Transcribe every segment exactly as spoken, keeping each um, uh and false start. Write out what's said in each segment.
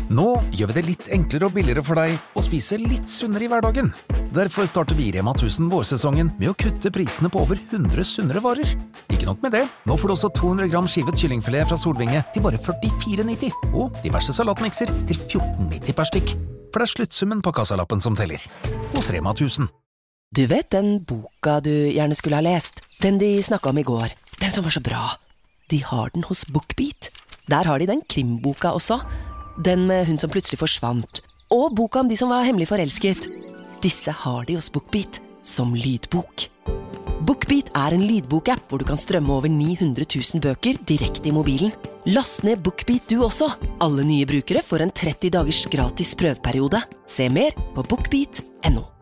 Nå gjør vi det litt enklere og billigere for deg å spise litt sunnere i hverdagen. Derfor starter vi i Rema tusen vårsesongen med å kutte prisene på over hundre sunnere varer. Ikke nok med det, nå får du også to hundre gram skivet kyllingfilet fra Solvinge til bare førtifire nitti, og diverse salatmikser til fjorten nitti per stykk. For det er sluttsummen på kassalappen som teller. Hos Rema tusen. Du vet den boka du gjerne skulle ha lest? Den de snakket om i går. Den som var så bra. De har den hos BookBeat. Der har de den krimboka også. Den med hun som plutselig forsvant. Og boka om de som var hemmelig forelsket. Disse har de hos BookBeat som lydbok. BookBeat er en lydbokapp hvor du kan strømme over ni hundre tusen bøker direkte i mobilen. Last ned BookBeat du også. Alle nye brukere får en tretti dagers gratis prøveperiode. Se mer på bookbeat punktum no.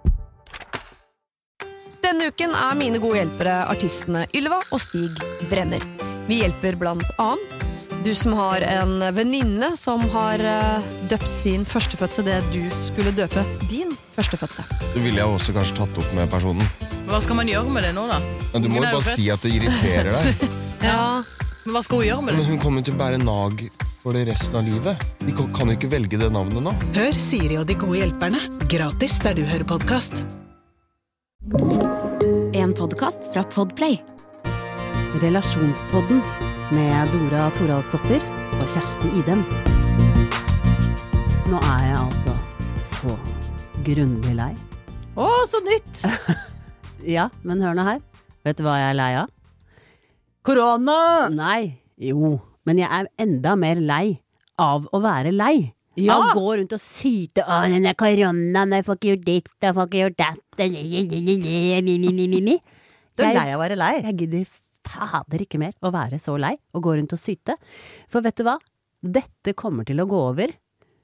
Denne uken er mine gode hjelpere artistene Ylva og Stig Brenner. Vi hjelper blant annet du som har en venninne som har døpt sin førstefødte det du skulle døpe din førstefødte. Så ville jeg også kanskje tatt opp med personen. Hva skal man gjøre med det nå da? Men du må jo bare si at det irriterer deg. Ja, men hva skal hun gjøre med det? Men hun kommer til å bære nag for det resten av livet. De kan jo ikke velge det navnet nå. Hør Siri og de gode hjelperne. Gratis der du hører podcast. En podcast fra Podplay. Relasjonspodden med Dora Toralsdottir og Kjersti Idem. Nå er jeg altså så grundig lei. Å, så nytt! Ja, men hør nå her. Vet du hva jeg er lei av? Korona! Nei, jo, men jeg er enda mer lei av å være lei. Ja. Å gå rundt og syte, å, den er korona, jeg får ikke gjort ditt, jeg får ikke gjort det. Du er lei av å være lei. Jeg gidder fader ikke mer å være så lei og gå rundt og syte. For vet du hva? Dette kommer til å gå over,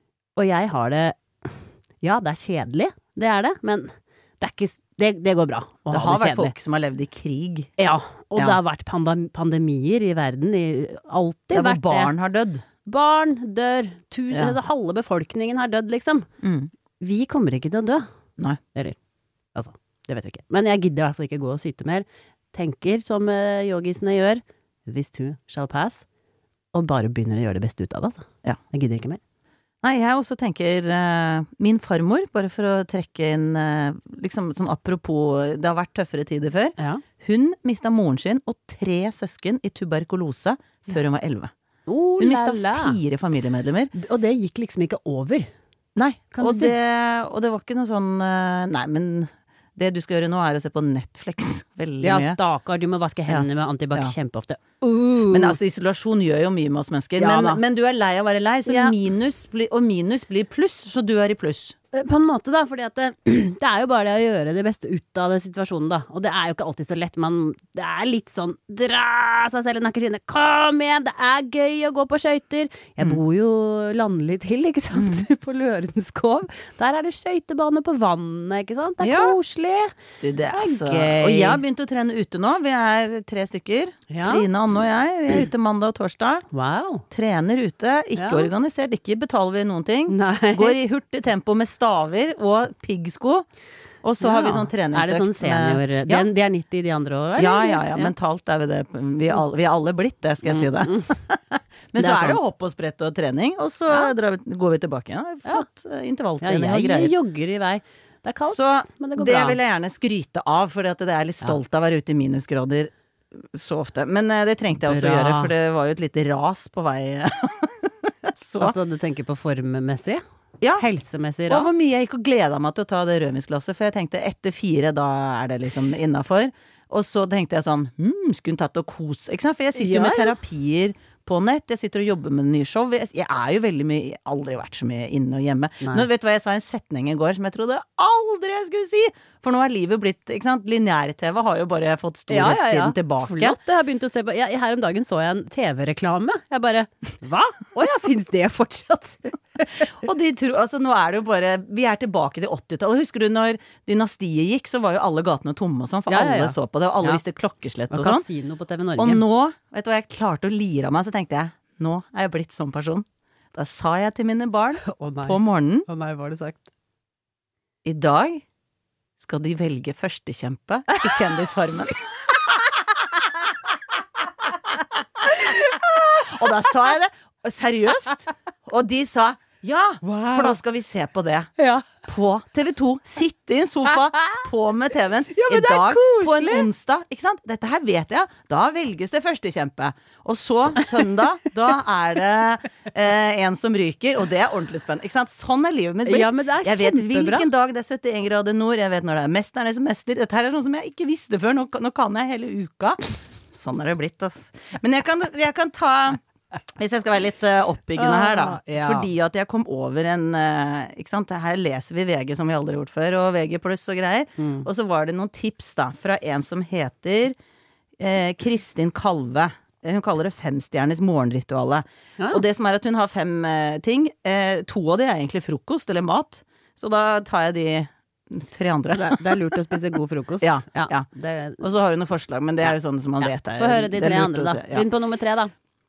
og jeg har det, ja, det er kjedelig, det er det, men det er ikke, det, det går bra å det ha har det vært kjedelig. folk som har levd i krig. Ja, og Ja. det har vært pandem- pandemier i verden, i, alltid Ja, hvor vært barn det. har dødd. Barn dør, tu, Ja. altså, halve befolkningen har dødd, liksom. Mm. Vi kommer ikke til å dø. Nei. Eller, altså, det vet vi ikke. Men jeg gidder i hvert fall ikke gå og syte mer. Tenker som uh, yogisene gjør, this too shall pass, og bare begynner å gjøre det beste ut av det, altså. Ja. Jeg gidder ikke mer. Nei, jeg også tenker uh, min farmor, bare for å trekke inn uh, liksom sånn apropos, det har vært tøffere tider før. Ja. Hun mistet moren sin og tre søsken i tuberkulose før hun var elleve. Oh, Hun mistet la, la. fire familiemedlemmer. Og det gikk liksom ikke over. Nei, Kan du og si? det, og det var ikke noe sånn uh, nei, men det du skal gjøre nå er å se på Netflix veldig Ja, mye. stakkar, du må vaske hendene med antibac Ja. kjempeofte. Uh. Men altså, isolasjon gjør jo mye med oss mennesker. Ja, da. men, men du er lei av å være lei, så Ja. minus blir, og minus blir pluss, så du er i pluss. På en måte da, fordi at det, det er jo bare det å gjøre det beste ut av den situasjonen da, og det er jo ikke alltid så lett, man, det er litt sånn, dra seg selv i nakkeskinnet, kom igjen, det er gøy å gå på skøyter, jeg Mm. bor jo landlig til, ikke sant, på Lørenskov, der er det skøytebane på vannet, ikke sant, det er Ja. koselig. Du, det er Det er så... gøy. Og jeg har begynt å trene ute nå, vi er tre stykker, Ja. Trine, Anne og jeg, vi er ute mandag og torsdag, Wow. trener ute, ikke Ja. organisert, ikke betaler vi noen ting, Nei. går i hurtig tempo med staver og piggsko, og så har vi sånn treningsøkt. Er det sånn senior, med- den, de er nitti de andre år? Ja, ja, ja, mentalt er vi det. Vi er alle, vi er alle blitt det, skal jeg si det. Men Det så er er det sant. hopp og sprett og trening, og så Ja. drar vi, går vi tilbake igjen. Det er Flott eh, Ja, intervalltrening og jeg greier. jogger i vei. Det er kaldt, Så men det går det bra. vil jeg gjerne skryte av, for det er litt stolt av å være ute i minusgrader så ofte. Men eh, det trengte jeg også Bra. å gjøre, for det var jo et lite ras på vei. så, Altså, du tenker på formmessig? ja. Helsemessig Og ras? hvor mye jeg gikk og gleda meg til å ta det rødvinsglasset, for jeg tenkte etter fire, da er det liksom innafor. Og så tenkte jeg sånn, hm, skulle hun tatt og kos, ikke sant? For jeg sitter jo Ja, med ja. terapier på nett, jeg sitter og jobber med nye show. Jeg, jeg er jo veldig mye, aldri vært så mye inne og hjemme. Nei. Nå vet du hva jeg sa i en setning i går som jeg trodde aldri jeg skulle si, for nå er livet blitt, ikke sant? Lineær-T V har jo bare fått storhetstiden tilbake. Flott, jeg har begynt å se på jeg, Her om dagen så jeg en T V-reklame. Jeg bare, hva? Åja, finnes det fortsatt? Og de tror, altså nå er det jo bare, vi er tilbake til åttitallet. Husker du når dynastiet gikk, så var jo alle gatene tomme og sånn, for Ja, ja, ja. alle så på det, og alle Ja. visste klokkeslett Og og sånn. Casino på T V Norge. Og nå, vet du hva, jeg klarte å lire av meg, så tenkte jeg, nå er jeg blitt sånn person. Da sa jeg til mine barn Å nei. på morgenen, Å nei, hva har du sagt? i dag skal de velge førstekjempe i Kjendisfarmen. Og da sa jeg det, og seriøst, og de sa, Ja, for da skal vi se på det. Ja. På T V to. Sitte i en sofa, på med T V-en. Ja, men I det er dag, koselig. på en onsdag. Ikke sant? Dette her vet jeg. Da velges det førstekjempe. Og så søndag, da er det eh, en som ryker, og det er ordentlig spennende. Ikke sant? Sånn er livet mitt blitt. Ja, men det er jeg vet kjempebra. hvilken dag det er syttien grader nord, jeg vet når det er Mesternes mester. Dette her er noe som jeg ikke visste før. Nå, nå kan jeg hele uka. Sånn er det blitt, ass. Men jeg kan, jeg kan ta hvis jeg skal være litt uh, oppbyggende her da, Ah, ja. fordi at jeg kom over en, uh, ikke sant, her leser vi V G som vi aldri har gjort før, og V G pluss og greier, Mm. og så var det noen tips da, fra en som heter eh, Kristin Kalve. Hun kaller det femstjernes morgenrituale. Ja. Og det som er at hun har fem eh, ting, eh, to av de er egentlig frokost eller mat, så da tar jeg de tre andre. Det, er, det er lurt å spise god frokost. Ja, ja. Det, Og så har hun noen forslag, men det er jo sånn som man ja. vet. Er, Få høre de det er tre lurt andre, å- da. ja. Begynn på nummer tre, da.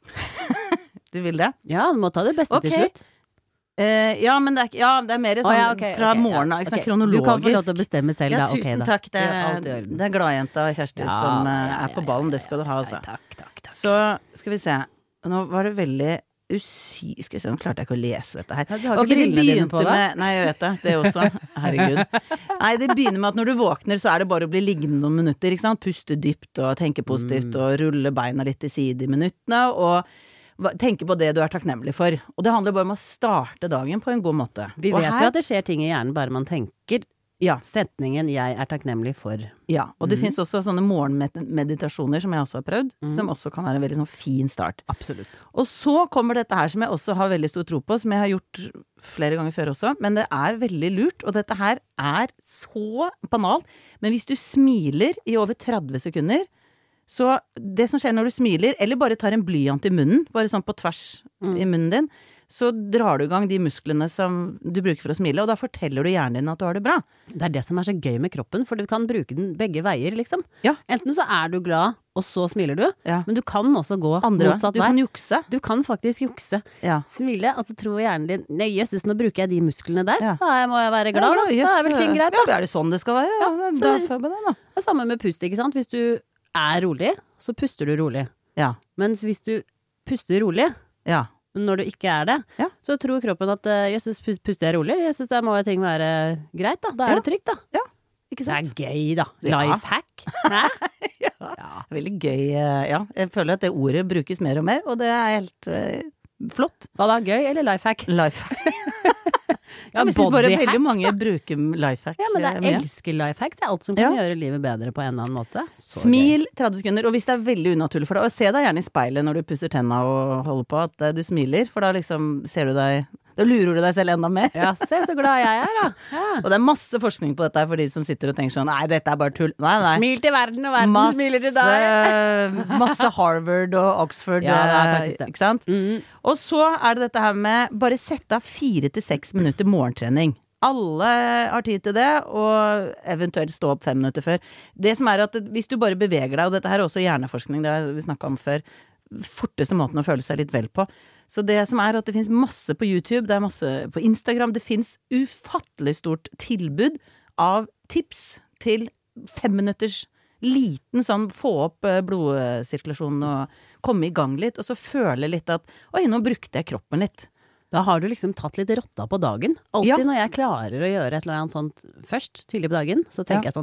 Du vil det? Ja, du må ta det beste Ok. til slutt. Eh, ja, men det er, ikke- ja, det er mer sånn Å, ja, ok, fra ok, morgenen av, ja, ikke sant, ok. kronologisk. Du kan få lov til å bestemme selv, Ja, da. Ok, tusen da. takk. Det, Ja, alt i orden. det er gladjenta Kjersti Ja, som eh, ja, er på ja, ballen. ja, Det skal du ha, ja, altså. Takk, takk, takk. Så skal vi se. Nå var det veldig usy... Skal vi se, nå klarte jeg ikke å lese dette her. Ja, du har Ok, ikke det brillene dine på begynte deg. med- Nei, jeg vet det. Det også. Herregud. Nei, det begynner med at når du våkner, så er det bare å bli liggende noen minutter, ikke sant? Puste dypt og tenke positivt Mm. og rulle beina litt til side i minuttene, og hva- tenke på det du er takknemlig for. Og det handler bare om å starte dagen på en god måte. Vi og vet her, jo at det skjer ting i hjernen bare man tenker Ja. setningen 'jeg er takknemlig for'. Ja, og det Mhm. finnes også sånne morgenmeditasjoner som jeg også har prøvd, Mhm. som også kan være en veldig sånn fin start. Absolutt. Og så kommer dette her som jeg også har veldig stor tro på, som jeg har gjort flere ganger før også, men det er veldig lurt, og dette her er så banalt, men hvis du smiler i over tretti sekunder, så det som skjer når du smiler, eller bare tar en blyant i munnen, bare sånn på tvers Mm. i munnen din, så drar du i gang de musklene som du bruker for å smile, og da forteller du hjernen din at du har det bra. Det er det som er så gøy med kroppen, for du kan bruke den begge veier, liksom. Ja. Enten så er du glad, og så smiler du, Ja. men du kan også gå Andre, motsatt du vei. kan jukse. Du kan faktisk jukse. Ja. Smile, og så tror hjernen din nei, jøsses, nå bruker jeg de musklene der. Ja. Da må jeg være glad, da. Ja, Da er vel ting greit, da. Ja, er det sånn det skal være? Ja, Ja, da så- får jeg på det, da. Det er samme med pust, ikke sant. Hvis du er rolig, så puster du rolig. Ja. Mens hvis du puster rolig, Ja. når du ikke er det, Ja. så tror kroppen at eh, jøsses, pus- puster jeg rolig, jøsses, da må jo ting være greit, da. Da er Ja. det trygt, da. Ikke Det sant? er gøy, da. Ja. Life hack. Hæ? Ja. Ja. Veldig gøy, eh, ja. Jeg føler at det ordet brukes mer og mer, og det er helt eh, flott. Hva da, gøy eller life hack? Life. Ja, jeg synes bare body veldig hack, mange da. bruker life hack. Ja, men eh, jeg mye. elsker life hacks. Det er alt som kan Ja. gjøre livet bedre på en eller annen måte. Så Smil tretti sekunder, og hvis det er veldig unaturlig for deg, og se deg gjerne i speilet når du pusser tenna og holder på, at eh, du smiler, for da liksom ser du deg, da lurer du deg selv enda mer. gøy. Ja, se så glad jeg er, da. Ja. Og det er masse forskning på dette her for de som sitter og tenker sånn, nei, dette er bare tull. Nei, nei. Smil til verden, og verden Masse, smiler til deg. masse Harvard og Oxford, Ja, det er eh, faktisk det. ikke sant? Mm. Og så er det dette her med bare sette av fire til seks minutter morgentrening. Alle har tid til det, og eventuelt stå opp fem minutter før. Det som er at hvis du bare beveger deg, og dette her er også hjerneforskning, det har vi snakket om før, forteste måten å føle seg litt vel på. Så det som er at det finnes masse på YouTube, det er masse på Instagram, det finnes ufattelig stort tilbud av tips til fem minutters liten sånn få opp eh, blodsirkulasjonen og komme i gang litt, og så føle litt at oi, nå brukte jeg kroppen litt. Da har du liksom tatt litt rotta på dagen. Alltid Ja. når jeg klarer å gjøre et eller annet sånt først, tidlig på dagen, så tenker Ja.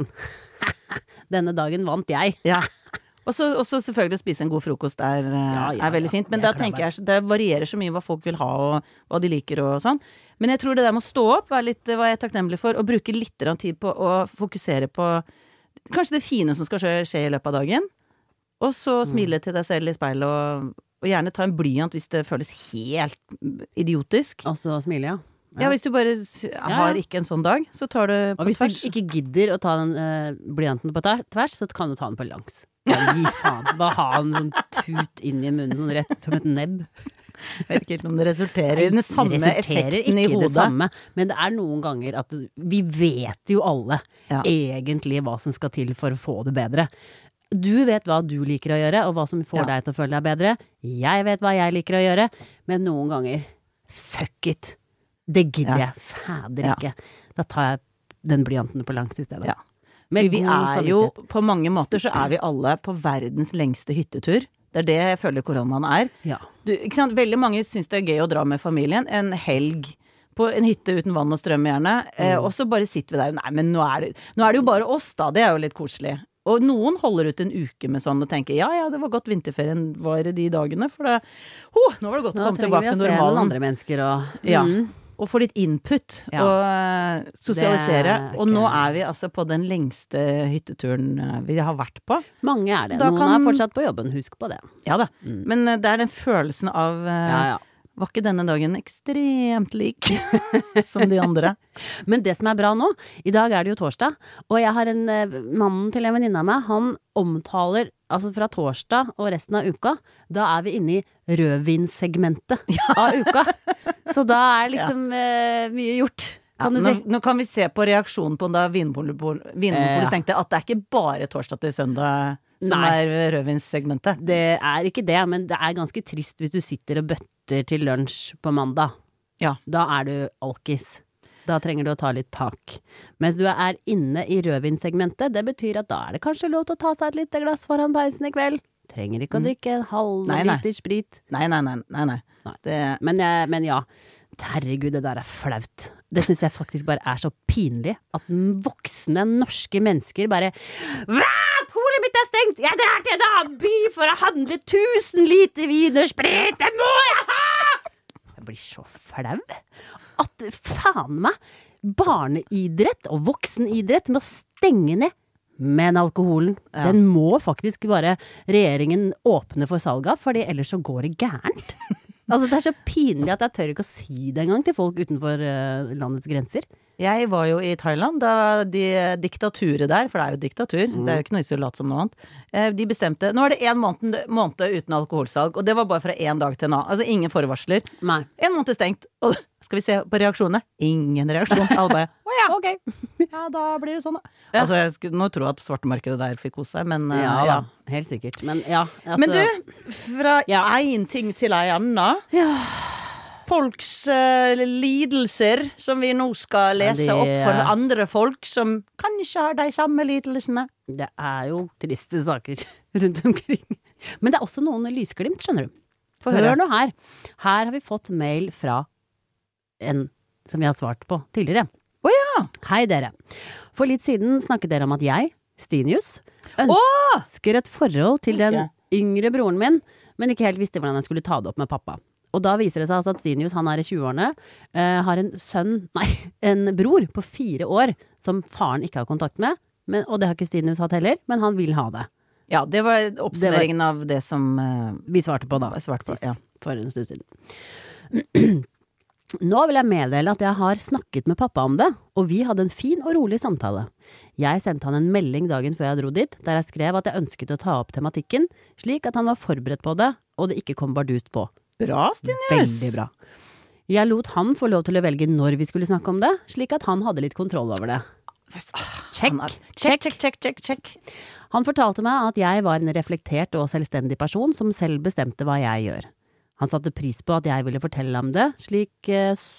jeg sånn denne dagen vant jeg. Ja. Og så og så selvfølgelig å spise en god frokost er, eh, Ja, ja, er veldig ja. fint, men Jeg da er klar tenker jeg, det varierer så mye hva folk vil ha og hva de liker og sånn. Men jeg tror det der med å stå opp, være litt, hva jeg er takknemlig for, og bruke litt grann tid på å fokusere på kanskje det fine som skal skje, skje i løpet av dagen, og så smile til deg selv i speilet og, og gjerne ta en blyant hvis det føles helt idiotisk. Og så smiler jeg. Ja, hvis du bare s- har ikke en sånn dag, så tar du Og på hvis tvers. du ikke gidder å ta den uh, blyanten på ta- tvers, så kan du ta den på langs. Ja, gi faen. Bare ha en sånn tut inn i munnen, sånn rett som et nebb. Jeg vet ikke helt om det resulterer i den samme Det resulterer effekten i ikke hodet. det samme, men det er noen ganger at vi vet jo alle Ja. egentlig hva som skal til for å få det bedre. Du vet hva du liker å gjøre, og hva som får Ja. deg til å føle deg bedre. Jeg vet hva jeg liker å gjøre, men noen ganger fuck it. Det gidder Ja. jeg fader Ja. ikke. Da tar jeg den blyanten på langs i stedet. Ja. Med Vi god er jo, samvittighet. på mange måter så er vi alle på verdens lengste hyttetur. Det er det jeg føler koronaen er. Ja. Du, ikke sant? Veldig mange syns det er gøy å dra med familien en helg på en hytte uten vann og strøm gjerne, eh, og så bare sitter vi der, nei, men nå er, det, nå er det jo bare oss da, det er jo litt koselig. Og noen holder ut en uke med sånn og tenker, ja, ja, det var godt vinterferien var de dagene, for det, oh, nå var det godt å komme tilbake til normalen. Nå trenger vi å se noen andre mennesker og... Ja, mm. og få litt input ja. Og uh, sosialisere. Og nå er vi altså på den lengste hytteturen vi har vært på. Mange er det. Da noen kan... er fortsatt på jobben, husk på det. Ja da, mm. men uh, det er den følelsen av... Uh, ja, ja. Var ikke denne dagen ekstremt lik som de andre? Men det som er bra nå, i dag er det jo torsdag, og jeg har en mannen til en venninne av meg, han omtaler, altså fra torsdag og resten av uka, da er vi inne i rødvinssegmentet ja. Av uka. Så da er liksom ja. uh, mye gjort. Kan ja, du nå, si. Nå kan vi se på reaksjonen på da Vinmonopolet eh, stengte, at det er ikke bare torsdag til søndag som Nei. Er rødvinssegmentet. Det er ikke det, men det er ganske trist hvis du sitter og bøtter til lunsj på mandag. Ja. Da er du alkis. Da trenger du å ta litt tak. Mens du er inne i rødvinssegmentet, det betyr at da er det kanskje lov til å ta seg et lite glass foran peisen i kveld. Trenger ikke å drikke en halv nei, nei. liter sprit. Nei, nei, nei. nei, nei. nei. Det... Men, men ja, herregud, det der er flaut. Det synes jeg faktisk bare er så pinlig at voksne norske mennesker bare Hva? Polet mitt er stengt! Jeg drar til en annen by for å handle tusen liter wienersprit! Det må jeg ha! Jeg blir så flau. At faen meg barneidrett og voksenidrett må stenge ned. Men alkoholen, ja. Den må faktisk bare regjeringen åpne for salg av, fordi ellers så går det gærent. Altså det er så pinlig at jeg tør ikke å si det engang til folk utenfor uh, landets grenser. Jeg var jo i Thailand da de diktaturet der, for det er jo diktatur, mm. det er jo ikke noe isolat som noe annet, de bestemte, nå er det en måned, måned uten alkoholsalg, og det var bare fra en dag til en annen, altså ingen forvarsler. Nei. En måned stengt, og skal vi se på reaksjonene? Ingen reaksjon, alle bare, å ja, ok, ja da blir det sånn da. Ja. Altså jeg skulle nå tro at svartemarkedet der fikk hos seg, men ja, uh, ja. Helt sikkert, men ja. Altså, men du, fra ja. En ting til en annen, ja. Folks uh, lidelser som vi nå skal lese ja, det, opp for andre folk som kanskje har de samme lidelsene. Det er jo triste saker rundt omkring. Men det er også noen lysglimt, skjønner du. Hør nå her. Her har vi fått mail fra en som vi har svart på tidligere. Å oh, ja! Hei dere. For litt siden snakket dere om at jeg, Stinius, ønsker oh! et forhold til den yngre broren min, men ikke helt visste hvordan jeg skulle ta det opp med pappa. Og da viser det seg altså at Stinius, han er i tjueårene, uh, har en sønn, nei, en bror på fire år, som faren ikke har kontakt med, men, og det har ikke Stinius hatt heller, men han vil ha det. Ja, det var oppsummeringen av det som uh, vi svarte på da, svarte på, sist, ja. For en stund siden. Nå vil jeg meddele at jeg har snakket med pappa om det, og vi hadde en fin og rolig samtale. Jeg sendte han en melding dagen før jeg dro dit, der jeg skrev at jeg ønsket å ta opp tematikken, slik at han var forberedt på det, og det ikke kom bardust på. Bra, Stinius! Veldig bra. Jeg lot han få lov til å velge når vi skulle snakke om det, slik at han hadde litt kontroll over det. Check, check, check, check, check, check. Han fortalte meg at jeg var en reflektert og selvstendig person som selv bestemte hva jeg gjør. Han satte pris på at jeg ville fortelle om det, slik,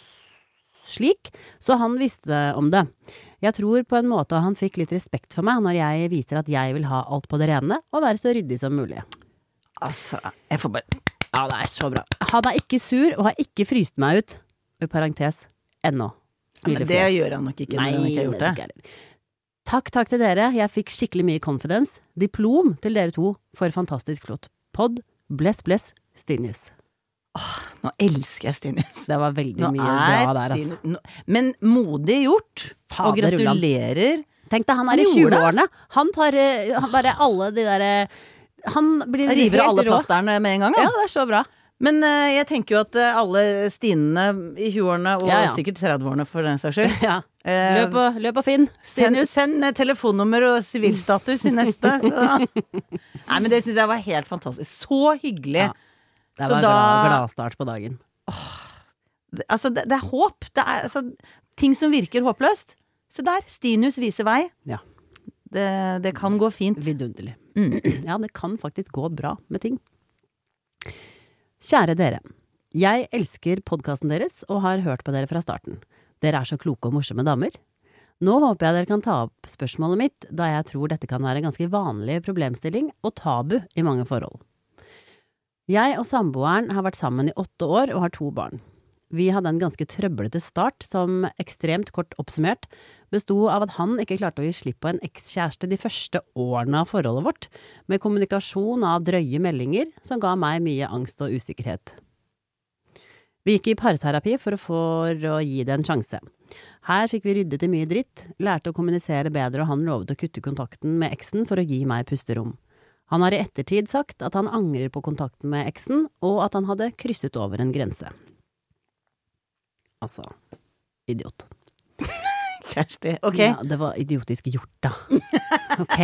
slik, så han visste om det. Jeg tror på en måte han fikk litt respekt for meg når jeg viser at jeg vil ha alt på det rene og være så ryddig som mulig. Altså, jeg får bare... Ja, det er så bra. Han er ikke sur, og har ikke fryst meg ut. I parentes, ennå. Men det gjør han nok ikke når han ikke har gjort det. det takk, takk til dere. Jeg fikk skikkelig mye confidence. Diplom til dere to for fantastisk flott. Pod, bless, bless, Stinius. Åh, nå elsker jeg Stinius. Det var veldig nå mye bra der, altså. Nå, men modig gjort. Fader, og gratulerer. Tenk deg, han er han i tjueårene. Han tar han bare alle de der... Han blir river alle plasterne med en gang, ja. Ja, det er så bra. Men uh, jeg tenker jo at uh, alle Stinene i tjueårene, og ja, ja. Sikkert tredveårene for den saks skyld. Ja. Uh, løp, og, løp og finn. Send, send uh, telefonnummer og sivilstatus i neste. Nei, men det synes jeg var helt fantastisk. Så hyggelig. Ja. Det var en da... glad, glad start på dagen. Åh, det, altså, det, det er håp. Det er altså, ting som virker håpløst. Se der, Stinius viser vei. Ja. Det, det kan gå fint. Vidunderlig. Mm. Ja, det kan faktisk gå bra med ting. Kjære dere, jeg elsker podcasten deres og har hørt på dere fra starten. Dere er så kloke og morsomme damer. Nå håper jeg dere kan ta opp spørsmålet mitt, da jeg tror dette kan være en ganske vanlig problemstilling og tabu i mange forhold. Jeg og samboeren har vært sammen i åtte år og har to barn. Vi hadde en ganske trøblete start som ekstremt kort oppsummert bestod av at han ikke klarte å gi slipp på en ekskjæreste de første årene av forholdet vårt, med kommunikasjon av drøye meldinger som ga meg mye angst og usikkerhet. Vi gikk i parterapi for å, for å gi det en sjanse. Her fikk vi ryddet i mye dritt, lærte å kommunisere bedre og han lovet å kutte kontakten med eksen for å gi meg pusterom. Han har i ettertid sagt at han angrer på kontakten med eksen, og at han hadde krysset over en grense. Altså, idiot. Kjersti, ok. Ja, det var idiotisk gjort da. Ok.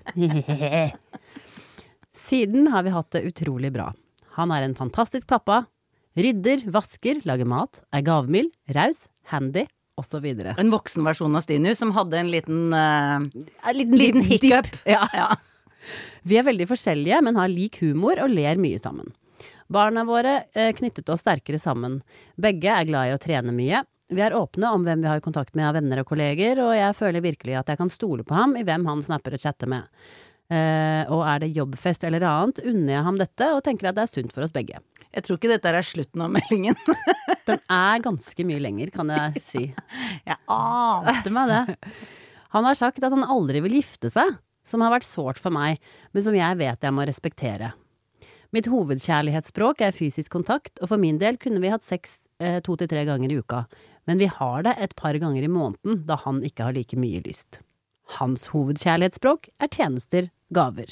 Siden har vi hatt det utrolig bra. Han er en fantastisk pappa, rydder, vasker, lager mat, er gavmild, raus, handy, og så videre. En voksen versjon av Stinus som hadde en liten, uh, en liten, liten hiccup. Ja. Ja. Vi er veldig forskjellige, men har lik humor og ler mye sammen. Barna våre eh, knyttet oss sterkere sammen. Begge er glad i å trene mye. Vi er åpne om hvem vi har kontakt med av venner og kolleger, og jeg føler virkelig at jeg kan stole på ham i hvem han snapper og chatter med. Eh, og er det jobbfest eller annet, unner jeg ham dette og tenker at det er sunt for oss begge. Jeg tror ikke dette er slutten av meldingen. Den er ganske mye lenger, kan jeg si. Jeg ante meg det. Han har sagt at han aldri vil gifte seg, som har vært sårt for meg, men som jeg vet jeg må respektere. Mitt hovedkjærlighetsspråk er fysisk kontakt, og for min del kunne vi hatt sex eh, to til tre ganger i uka. Men vi har det et par ganger i måneden, da han ikke har like mye lyst. Hans hovedkjærlighetsspråk er tjenester, gaver.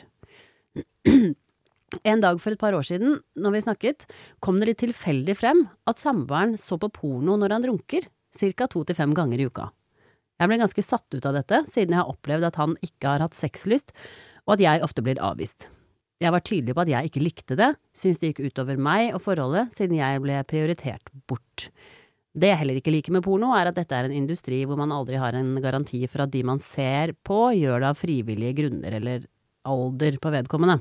En dag for et par år siden, når vi snakket, kom det litt tilfeldig frem at samboeren så på porno når han runker, cirka to til fem ganger i uka. Jeg ble ganske satt ut av dette, siden jeg har opplevd at han ikke har hatt sexlyst, og at jeg ofte blir avvist. Jeg var tydelig på at jeg ikke likte det, syntes det gikk utover meg og forholdet, siden jeg ble prioritert bort. Det jeg heller ikke liker med porno, er at dette er en industri hvor man aldri har en garanti for at de man ser på, gjør det av frivillige grunner eller alder på vedkommende.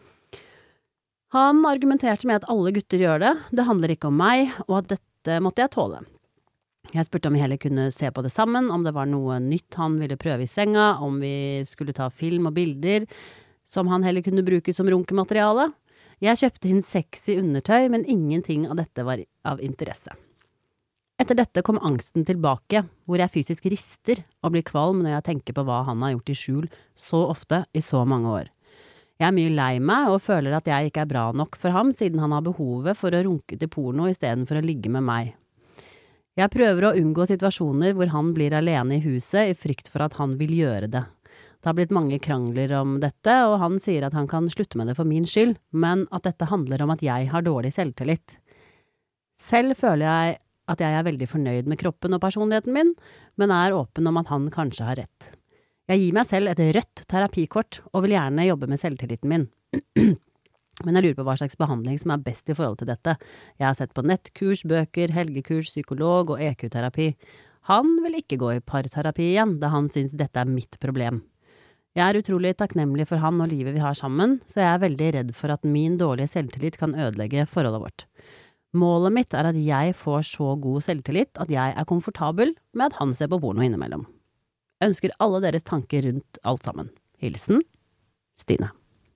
Han argumenterte med at alle gutter gjør det, det handler ikke om meg, og at dette måtte jeg tåle. Jeg spurte om vi heller kunne se på det sammen, om det var noe nytt han ville prøve i senga, om vi skulle ta film og bilder, som han heller kunne bruke som runkemateriale. Jeg kjøpte inn sexy undertøy, men ingenting av dette var av interesse. Etter dette kom angsten tilbake, hvor jeg fysisk rister og blir kvalm når jeg tenker på hva han har gjort i skjul så ofte i så mange år. Jeg er mye lei meg og føler at jeg ikke er bra nok for ham, siden han har behovet for å runke til porno i stedet for å ligge med meg. Jeg prøver å unngå situasjoner hvor han blir alene i huset i frykt for at han vil gjøre det. Det har blitt mange krangler om dette, og han sier at han kan slutte med det for min skyld, men at dette handler om at jeg har dårlig selvtillit. Selv føler jeg at jeg er veldig fornøyd med kroppen og personligheten min, men er åpen om at han kanskje har rett. Jeg gir meg selv et rødt terapikort, og vil gjerne jobbe med selvtilliten min. Men jeg lurer på hva slags behandling som er best i forhold til dette. Jeg har sett på nettkurs, bøker, helgekurs, psykolog og E Q-terapi. Han vil ikke gå i parterapi igjen, da han synes dette er mitt problem. Jeg er utrolig takknemlig for han og livet vi har sammen, så jeg er veldig redd for at min dårlige selvtillit kan ødelegge forholdet vårt. Målet mitt er at jeg får så god selvtillit at jeg er komfortabel med at han ser på porno innimellom. Jeg ønsker alle deres tanker rundt alt sammen. Hilsen, Stine.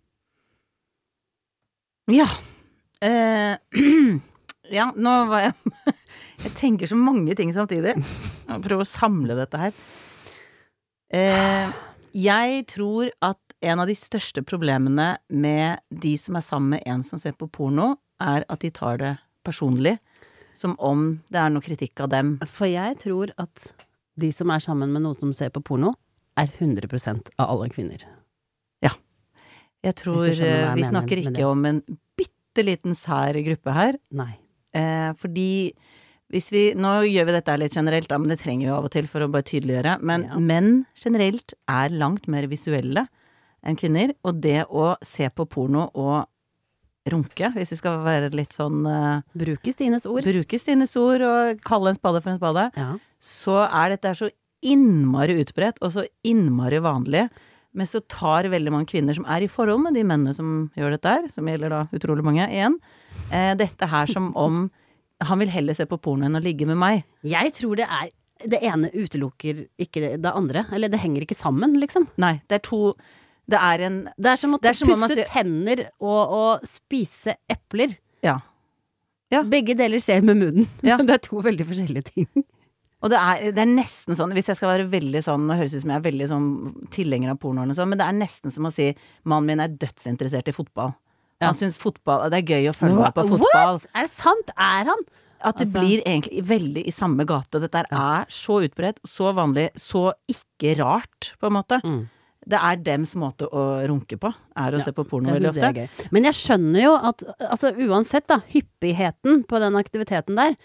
Ja. Eh, ja, nå var jeg Jeg tenker så mange ting samtidig. Jeg prøver å samle dette her. Eh, jeg tror at en av de største problemene med de som er sammen med en som ser på porno, er at de tar det personlig, som om det er noe kritikk av dem. For jeg tror at de som er sammen med noen som ser på porno, er hundre prosent av alle kvinner. Ja. Jeg tror jeg vi snakker ikke om en bitte liten sær gruppe her. Nei. Eh, fordi hvis vi, nå gjør vi dette litt generelt da, men det trenger vi av og til for å bare tydeliggjøre, men ja. Menn generelt er langt mer visuelle enn kvinner, og det å se på porno og runke, hvis vi skal være litt sånn uh, bruke Stines ord bruke Stines ord og kalle en spade for en spade, ja. Så er dette så innmari utbredt og så innmari vanlig, men så tar veldig mange kvinner som er i forhold med de mennene som gjør dette her, som gjelder da utrolig mange igjen, eh, dette her som om han vil heller se på porno enn å ligge med meg. Jeg tror det er, det ene utelukker ikke det andre, eller det henger ikke sammen, liksom. Nei, det er to, det er en... Det er som å som pusse si, tenner og, og spise epler. Ja. Ja. Begge deler skjer med munnen. Ja. Det er to veldig forskjellige ting. Og det er, det er nesten sånn, hvis jeg skal være veldig sånn, nå høres ut som jeg er veldig sånn tilhenger av porno og sånn, men det er nesten som å si, mannen min er dødsinteressert i fotball. Ja. Han synes fotball, det er gøy å følge med på fotball. What? Er det sant? Er han? At det Altså- blir egentlig veldig i samme gate. Dette er, er så utbredt, så vanlig, så ikke rart, på en måte. Mm. Det er dems måte å runke på, er å Ja, se på porno Jeg veldig synes det er ofte. gøy. Men jeg skjønner jo at, altså uansett da, hyppigheten på den aktiviteten der,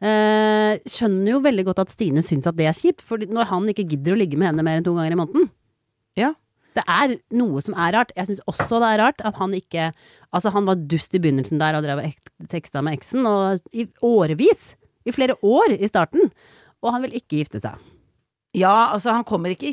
eh, skjønner jo veldig godt at Stine synes at det er kjipt, for når han ikke gidder å ligge med henne mer enn to ganger i måneden. Ja. Det er noe som er rart. Jeg synes også det er rart at han ikke, altså han var dust i begynnelsen der og drev og ek- teksta med eksen, og i årevis, i flere år i starten, og han vil ikke gifte seg. Ja, altså han kommer ikke i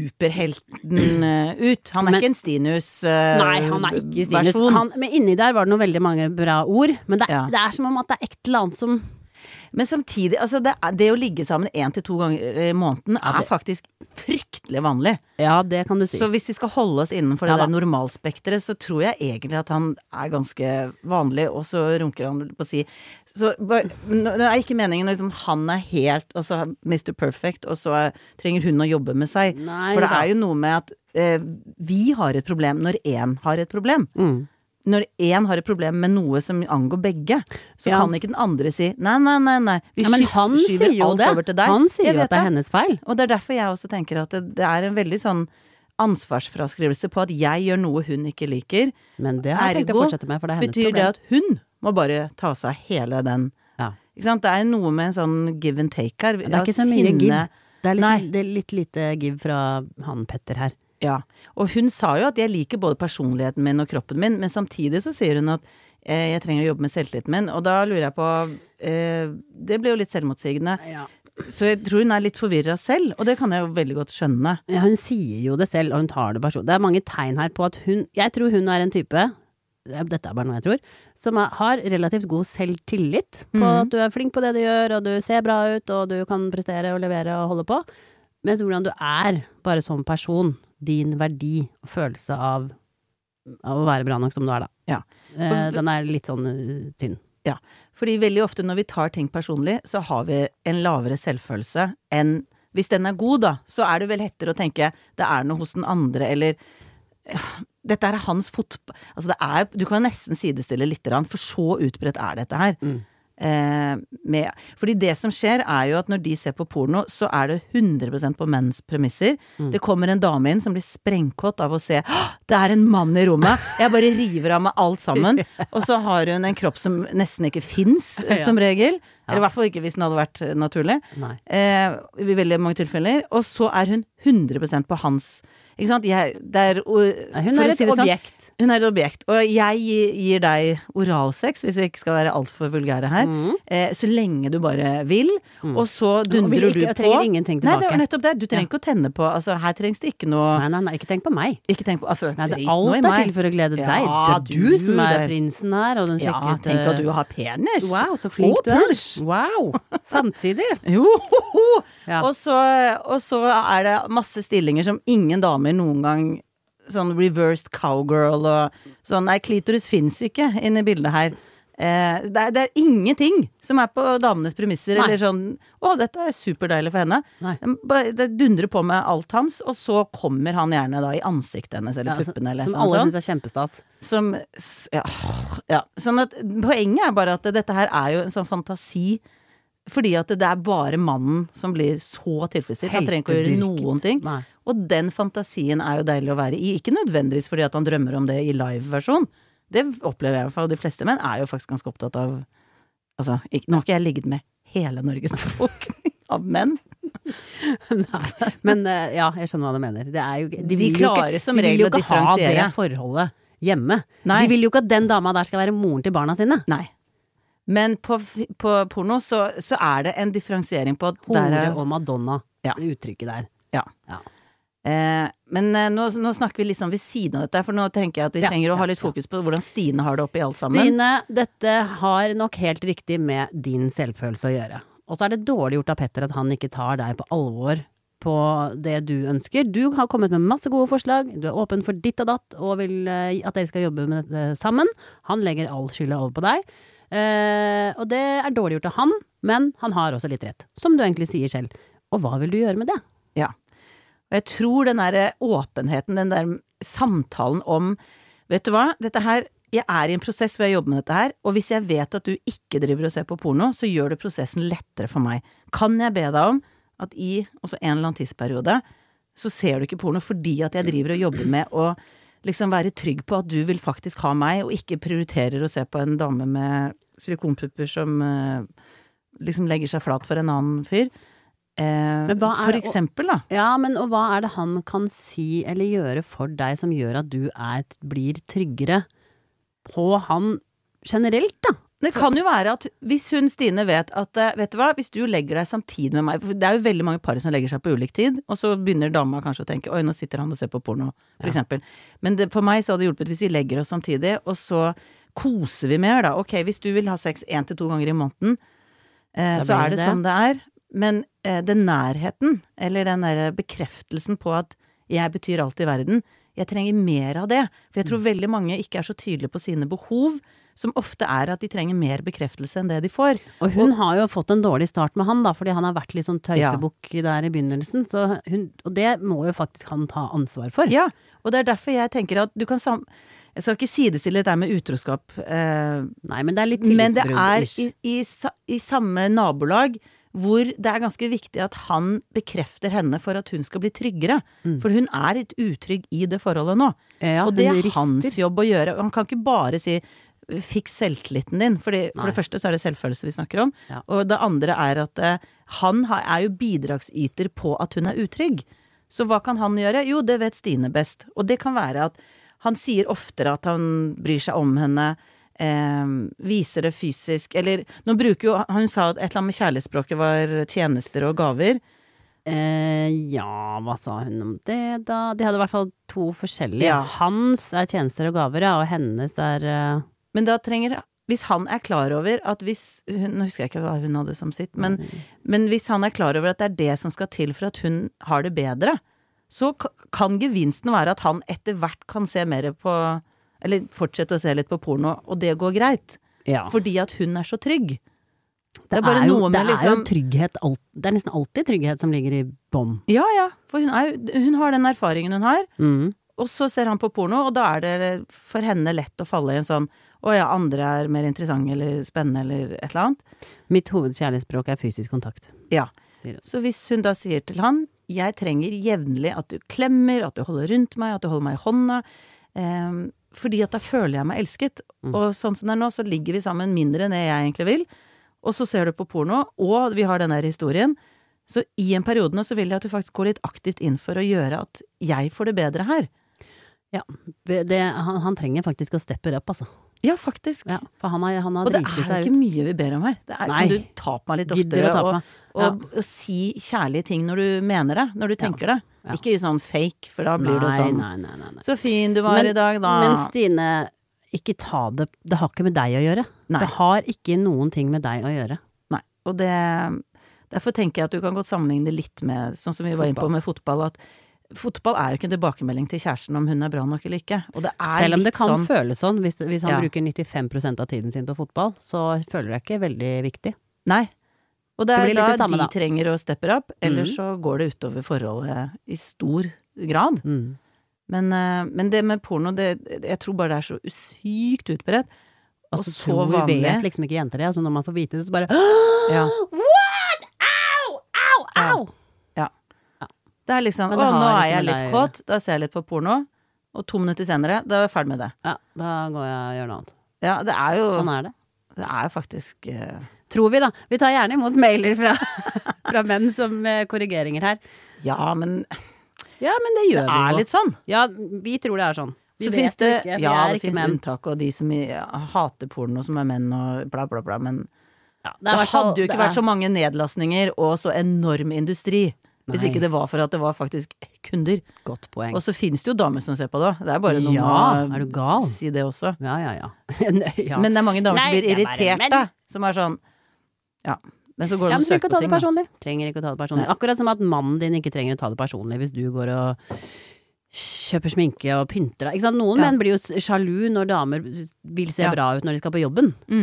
superhelten uh, ut. Han er Men- ikke en Stinus uh, Nei, han er ikke Stinus. versjon. Han, men inni der var det noe veldig mange bra ord, men det, Ja. det er som om at det er et eller annet som Men samtidig, altså det, er, det å ligge sammen en til to ganger i måneden Ja, er det- faktisk fryktelig vanlig. Ja, det kan du si. Så hvis vi skal holde oss innenfor Ja det da. der normalspekteret, så tror jeg egentlig at han er ganske vanlig, og så runker han på å si så, bare, Det er ikke meningen liksom, han er helt altså, mister Perfect, og så er, trenger hun å jobbe med seg. Nei For det da. er jo noe med at eh, vi har et problem når én har et problem. Mm. Når én har et problem med noe som angår begge, så Ja. kan ikke den andre si nei, nei, nei, nei. Vi Ja, men sky- han skyver sier jo alt det. over til deg. Han sier Jeg jo vet at det er hennes feil. Og det er derfor jeg også tenker at det, det er en veldig sånn ansvarsfraskrivelse på at jeg gjør noe hun ikke liker. Men det har jeg tenkt å Ergo fortsette med, for det er hennes betyr det problem. at hun må bare ta seg hele den. Ja. Ikke sant? Det er noe med en sånn give and take her. Det er Å ikke så mye finne- give. Det er, Nei. litt, det er litt lite give fra han Petter her. Ja, og hun sa jo at jeg liker både personligheten min og kroppen min, men samtidig så sier hun at eh, jeg trenger å jobbe med selvtilliten min, og da lurer jeg på eh, det blir jo litt selvmotsigende. Ja. Så jeg tror hun er litt forvirret selv, og det kan jeg jo veldig godt skjønne. Ja, hun sier jo det selv, og hun tar det personlig. Det er mange tegn her på at hun, jeg tror hun er en type, dette er bare noe jeg tror, som er, har relativt god selvtillit på Mhm. at du er flink på det du gjør, og du ser bra ut, og du kan prestere og levere og holde på. Mens hvordan du er bare som person, din verdi og følelse av, av å være bra nok som du er da. Ja. Eh, den er litt sånn uh, tynn. Ja, fordi veldig ofte når vi tar ting personlig, så har vi en lavere selvfølelse enn hvis den er god, da, så er det vel lettere å tenke det er noe hos den andre, eller ja, dette er hans fotball. Altså det er, du kan nesten sidestille litt, for så utbredt er dette her. Mm. Eh, med, fordi det som skjer er jo at når de ser på porno, så er det hundre prosent på menns premisser. Mm. Det kommer en dame inn som blir sprengkåt av å se «Åh, det er en mann i rommet, jeg bare river av meg alt sammen, og så har hun en kropp som nesten ikke finnes, Ja. som regel, Ja. eller i hvert fall ikke hvis den hadde vært naturlig, Nei. eh, i veldig mange tilfeller, og så er hun hundre prosent på hans, ikke sant, jeg, det er, Nei, hun for er å et si det sånn, objekt. hun er et objekt, og jeg gir, gir deg oralsex, hvis vi ikke skal være alt for vulgære her, Mm. eh, så lenge du bare vil, Mm. og så Og vil dundrer ikke- du og på. trenger ingenting Nei, det tilbake. var nettopp det. Du trenger ikke å tenne på, altså her trengs det ikke noe, Nei, nei, nei, ikke tenk på meg. ikke tenk på, altså Nei, det, drit nå i alt er meg. til for å glede Ja, deg. Det er du, du, som er det- prinsen her, og den Ja, kjekkeste. tenk at du har penis. Wow, så flink Og du er. puls. Wow, samtidig. Jo, ho, ho. Ja. Og, så, og så er det masse stillinger som ingen damer noen gang, sånn reversed cowgirl og sånn, nei, klitoris finnes ikke inne i bildet her. Eh, det, er, det er ingenting som er på damenes premisser, Nei. eller sånn, å, dette er superdeilig for henne. Nei. Bare- Det dundrer på med alt hans, og så kommer han gjerne da i ansiktet hennes, eller Ja, altså, puppene, eller som noe alle sånt. syns er kjempestas. Som, s- ja, ja. Sånn at poenget er bare at dette her er jo en sånn fantasi, fordi at det er bare mannen som blir så tilfredsstilt. Han trenger ikke å gjøre Heltedyrket. noen ting. Nei. Og den fantasien er jo deilig å være i. Ikke nødvendigvis fordi at han drømmer om det i live-versjon. Det opplever jeg i hvert fall. De fleste menn er jo faktisk ganske opptatt av, altså, ikke, nå har ikke jeg ligget med hele Norges befolkning av menn. Nei. Men eh, ja, jeg skjønner hva du mener. Det er jo, de De vil jo klarer ikke, som de vil regel jo å ikke ha det differensiere. forholdet hjemme. Nei. De vil jo ikke at den dama der skal være moren til barna sine. Nei. Men på, f- på porno så, så er det en differensiering på at der Hore er og Madonna, Ja. det uttrykket der. Ja. Ja. Eh, men eh, nå, nå snakker vi litt sånn ved siden av dette, for nå tenker jeg at vi Ja, trenger å ha ja, litt ja. fokus på hvordan Stine har det oppi alt sammen. Stine, dette har nok helt riktig med din selvfølelse å gjøre. Og så er det dårlig gjort av Petter at han ikke tar deg på alvor på det du ønsker. Du har kommet med masse gode forslag, du er åpen for ditt og datt, og vil eh, at dere skal jobbe med dette sammen. Han legger all skylda over på deg. Eh, og det er dårlig gjort av han, men han har også litt rett. Som du egentlig sier selv. Og hva vil du gjøre med det? Ja. Og jeg tror den der åpenheten, den der samtalen om, vet du hva, dette her, jeg er i en prosess hvor jeg jobber med dette her, og hvis jeg vet at du ikke driver og ser på porno, så gjør det prosessen lettere for meg. Kan jeg be deg om at i også en eller annen tidsperiode, så ser du ikke porno fordi at jeg driver og jobber med å liksom være trygg på at du vil faktisk ha meg, og ikke prioriterer å se på en dame med silikonpupper som uh, liksom legger seg flat for en annen fyr. Eh, for eksempel da. Ja, men og hva er det han kan si eller gjøre for deg som gjør at du er, blir tryggere på han generelt da? Det kan jo være at hvis hun Stine vet at, vet du hva, hvis du legger deg samtidig med meg, for det er jo veldig mange par som legger seg på ulik tid, og så begynner dama kanskje å tenke, oi, nå sitter han og ser på porno, for ja. eksempel. Men det, for meg så hadde det hjulpet hvis vi legger oss samtidig, og så koser vi mer da. Ok, hvis du vil ha sex en til to ganger i måneden, eh, så er det, det sånn det er. Men eh, den nærheten, eller den der bekreftelsen på at jeg betyr alt i verden, jeg trenger mer av det. For jeg tror veldig mange ikke er så tydelige på sine behov, som ofte er at de trenger mer bekreftelse enn det de får. Og hun og, har jo fått en dårlig start med han da, fordi han har vært litt sånn tøysebukk ja. der i begynnelsen, så hun, og det må jo faktisk han ta ansvar for. Ja, og det er derfor jeg tenker at du kan sam... Jeg skal ikke sidestille det der med utroskap. Eh, Nei, men det er litt tillitsbrudd. Men det er i, i, i samme nabolag, hvor det er ganske viktig at han bekrefter henne for at hun skal bli tryggere. Mm. For hun er litt utrygg i det forholdet nå. Ja, og det er rister. Hans jobb å gjøre. Han kan ikke bare si fiks selvtilliten din, fordi for det første så er det selvfølelse vi snakker om, ja. og det andre er at eh, han har, er jo bidragsyter på at hun er utrygg. Så hva kan han gjøre? Jo, det vet Stine best. Og det kan være at han sier oftere at han bryr seg om henne, eh, viser det fysisk, eller nå bruker jo, han sa at et eller annet med kjærlighetsspråket var tjenester og gaver. Eh, ja, hva sa hun om det da? De hadde i hvert fall to forskjellige. Ja. Hans er tjenester og gaver, ja, og hennes er... Eh... Men da trenger, hvis han er klar over at hvis, nå husker jeg ikke hva hun hadde som sitt, men, mm. men hvis han er klar over at det er det som skal til for at hun har det bedre, så kan gevinsten være at han etter hvert kan se mer på, eller fortsette å se litt på porno, og det går greit. Ja. Fordi at hun er så trygg. Det, det er bare er jo, noe med liksom... Det er jo trygghet, det er nesten alltid trygghet som ligger i bånd. Ja, ja, for hun, er, hun har den erfaringen hun har, mm. og så ser han på porno, og da er det for henne lett å falle i en sånn, å ja, andre er mer interessante eller spennende eller et eller annet. Mitt hovedkjærlighetsspråk er fysisk kontakt. Ja, så hvis hun da sier til han, jeg trenger jevnlig at du klemmer, at du holder rundt meg, at du holder meg i hånda, eh, fordi at da føler jeg meg elsket. Mm. Og sånn som det er nå, så ligger vi sammen mindre enn det jeg egentlig vil, og så ser du på porno, og vi har den der historien, så i en periode nå så vil jeg at du faktisk går litt aktivt inn for å gjøre at jeg får det bedre her. Ja, det, han, han trenger faktisk å steppe opp, altså. Ja, faktisk. Ja, for han har, han har og det er ikke mye vi ber om her. Det er, kan du ta på meg litt oftere og, og, ja. og, og si kjærlige ting når du mener det, når du tenker ja. det. Ja. Ikke sånn fake, for da blir nei, det sånn nei, nei, nei, nei. Så fin du var men, i dag, da. Men Stine, ikke ta det, det har ikke med deg å gjøre. Nei. Det har ikke noen ting med deg å gjøre. Nei, og det, derfor tenker jeg at du kan godt sammenligne det litt med, sånn som vi var inne på med fotball, at fotball er jo ikke en tilbakemelding til kjæresten om hun er bra nok eller ikke. Og det er selv om det kan sånn, føles sånn, hvis, hvis han ja. bruker nittifem prosent av tiden sin på fotball, så føler det ikke veldig viktig. Nei. Og det er det da det samme, de da. trenger å steppe opp, ellers mm. så går det utover forholdet i stor grad. Mm. Men, men det med porno, det, jeg tror bare det er så sykt utbredt. Og altså, så vanlig. Vi vet liksom ikke jenter det, altså når man får vite det, så bare ja. What? Au! Au! Au! Ja. Det er liksom, å, nå er jeg litt kåt, da ser jeg litt på porno, og to minutter senere, da er jeg ferdig med det. Ja, da går jeg og gjør noe annet. Ja, det er jo... Sånn er det. Det er jo faktisk... Uh... Tror vi da. Vi tar gjerne imot mailer fra, fra menn som uh, korrigeringer her. Ja, men... Ja, men det gjør det vi jo. Det er litt sånn. Ja, vi tror det er sånn. Vi Så vet finnes det, ikke, ja, det finnes menn. unntak, og de som ja, hater porno som er menn, og bla bla bla, men... Ja, det, det hadde jo ikke vært så mange nedlastninger, og så enorm industri. Hvis Nei. Ikke det var for at det var faktisk kunder. Godt poeng. Og så finnes det jo damer som ser på det. Det er bare noe ja, å er du gal? Si det også. Ja, ja, ja. ja. Men det er mange damer Nei, som blir irritert da. Som er sånn, ja. Men så går det ja, an å søke på ting. Ja, men trenger ikke å ta det personlig. Trenger ikke å ta det personlig. Nei. Akkurat som at mannen din ikke trenger å ta det personlig hvis du går og kjøper sminke og pynter deg. Ikke sant? Noen ja. menn blir jo sjalu når damer vil se ja. bra ut når de skal på jobben. Mm.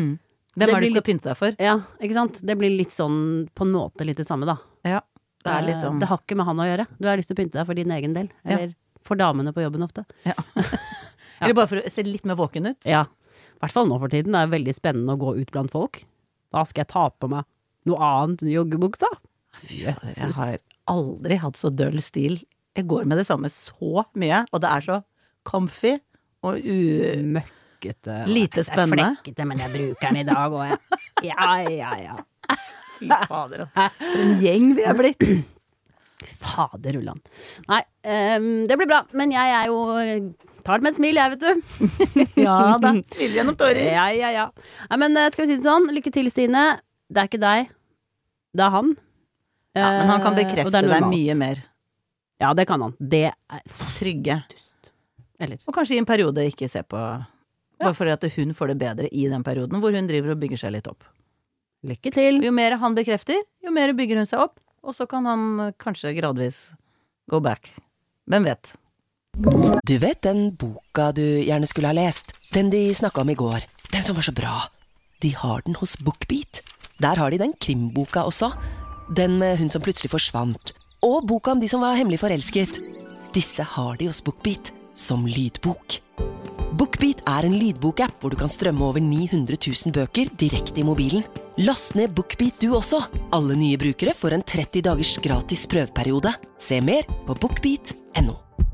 Hvem det er det du blir skal pynte deg for? Ja, ikke sant? Det blir litt sånn, på en måte litt det samme da. Ja, det er litt Eh, sånn Det har ikke med han å gjøre. Du har lyst til å pynte deg for din egen del. Eller for damene på jobben ofte. ja. Eller bare for å se litt mer våken ut. Ja. I hvert fall nå for tiden. Det er veldig spennende å gå ut blant folk. Da skal jeg ta på meg noe annet enn joggebuksa. Jesus. Jeg har aldri hatt så døll stil. Jeg går med det samme så mye, og det er så comfy og u... Møkkete. Lite spennende. Jeg er flekkete, men jeg bruker den i dag, og jeg... Ja, ja, ja. Fy fader, for en gjeng vi er blitt. Fader rullan. Nei, ehm, det blir bra. Men jeg er jo... Tar det med et smil, jeg, vet du. Ja da, smiler gjennom tårer. Ja, ja, ja. Nei, men eh, skal vi si det sånn? Lykke til, Stine. Det er ikke deg. Det er han. Ja, men han kan Eh, bekrefte og det er deg normalt. mye mer. Ja, det kan han. Det er Trygge. Eller Og kanskje i en periode ikke se på bare fordi at hun får det bedre i den perioden hvor hun driver og bygger seg litt opp. lykke til. Jo mer han bekrefter, jo mer bygger hun seg opp, og så kan han kanskje gradvis go back. Hvem vet? Du vet den boka du gjerne skulle ha lest? Den de snakket om i går. Den som var så bra. De har den hos BookBeat. Der har de den krimboka også. Den med hun som plutselig forsvant. Og boka om de som var hemmelig forelsket. Disse har de hos BookBeat som lydbok. BookBeat er en lydbokapp hvor du kan strømme over ni hundre tusen bøker direkte i mobilen. Last ned BookBeat du også. Alle nye brukere får en tretti dagers gratis prøveperiode. Se mer på bookbeat punktum no.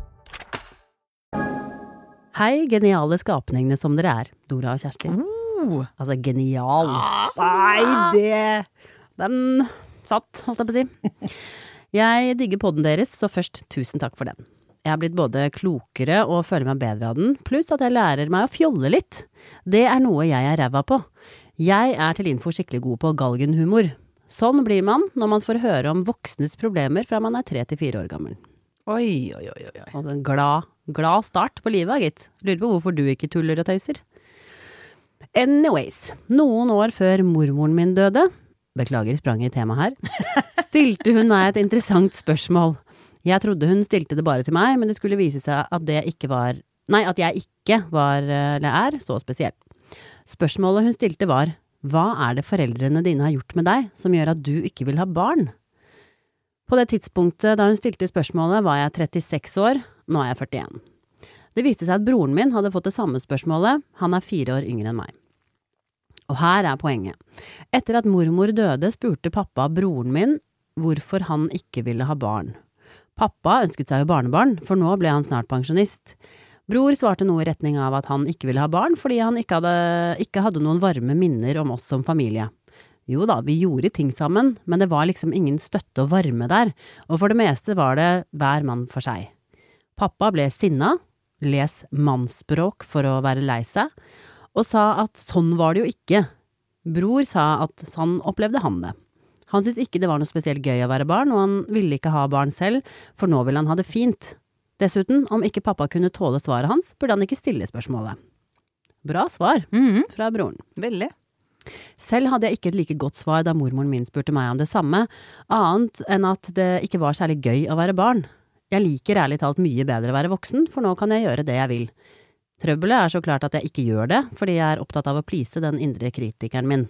Hei, geniale skapningene som dere er, Dora og Kjersti. Oh. Altså, genial. Nei, det... Den satt, holdt jeg på å si. Jeg digger podden deres, så først tusen takk for den. Jeg har blitt både klokere og føler meg bedre av den, pluss at jeg lærer meg å fjolle litt. Det er noe jeg er ræva på. Jeg er til info skikkelig god på galgenhumor. Sånn blir man når man får høre om voksnes problemer fra man er tre til fire år gammel. Oi, oi, oi, oi. Altså en glad, glad start på livet, gitt. Lurer på hvorfor du ikke tuller og tøyser. Anyways, noen år før mormoren min døde, beklager spranget i temaet her, stilte hun meg et interessant spørsmål. Jeg trodde hun stilte det bare til meg, men det skulle vise seg at det ikke var, nei, at jeg ikke var, eller er, så spesiell. Spørsmålet hun stilte var, hva er det foreldrene dine har gjort med deg, som gjør at du ikke vil ha barn? På det tidspunktet da hun stilte spørsmålet var jeg trettiseks år, nå er jeg førtien. Det viste seg at broren min hadde fått det samme spørsmålet, han er fire år yngre enn meg. Og her er poenget. Etter at mormor døde spurte pappa broren min hvorfor han ikke ville ha barn. Pappa ønsket seg jo barnebarn, for nå ble han snart pensjonist. Bror svarte noe i retning av at han ikke ville ha barn fordi han ikke hadde, ikke hadde noen varme minner om oss som familie. Jo da, vi gjorde ting sammen, men det var liksom ingen støtte og varme der, og for det meste var det hver mann for seg. Pappa ble sinna, les mannsspråk for å være lei seg, og sa at sånn var det jo ikke. Bror sa at sånn opplevde han det. Han syntes ikke det var noe spesielt gøy å være barn, og han ville ikke ha barn selv, for nå ville han ha det fint. Dessuten, om ikke pappa kunne tåle svaret hans, burde han ikke stille spørsmålet. Bra svar Mhm. fra broren. Veldig. Selv hadde jeg ikke et like godt svar da mormoren min spurte meg om det samme, annet enn at det ikke var særlig gøy å være barn. Jeg liker ærlig talt mye bedre å være voksen, for nå kan jeg gjøre det jeg vil. Trøbbelet er så klart at jeg ikke gjør det, fordi jeg er opptatt av å please den indre kritikeren min.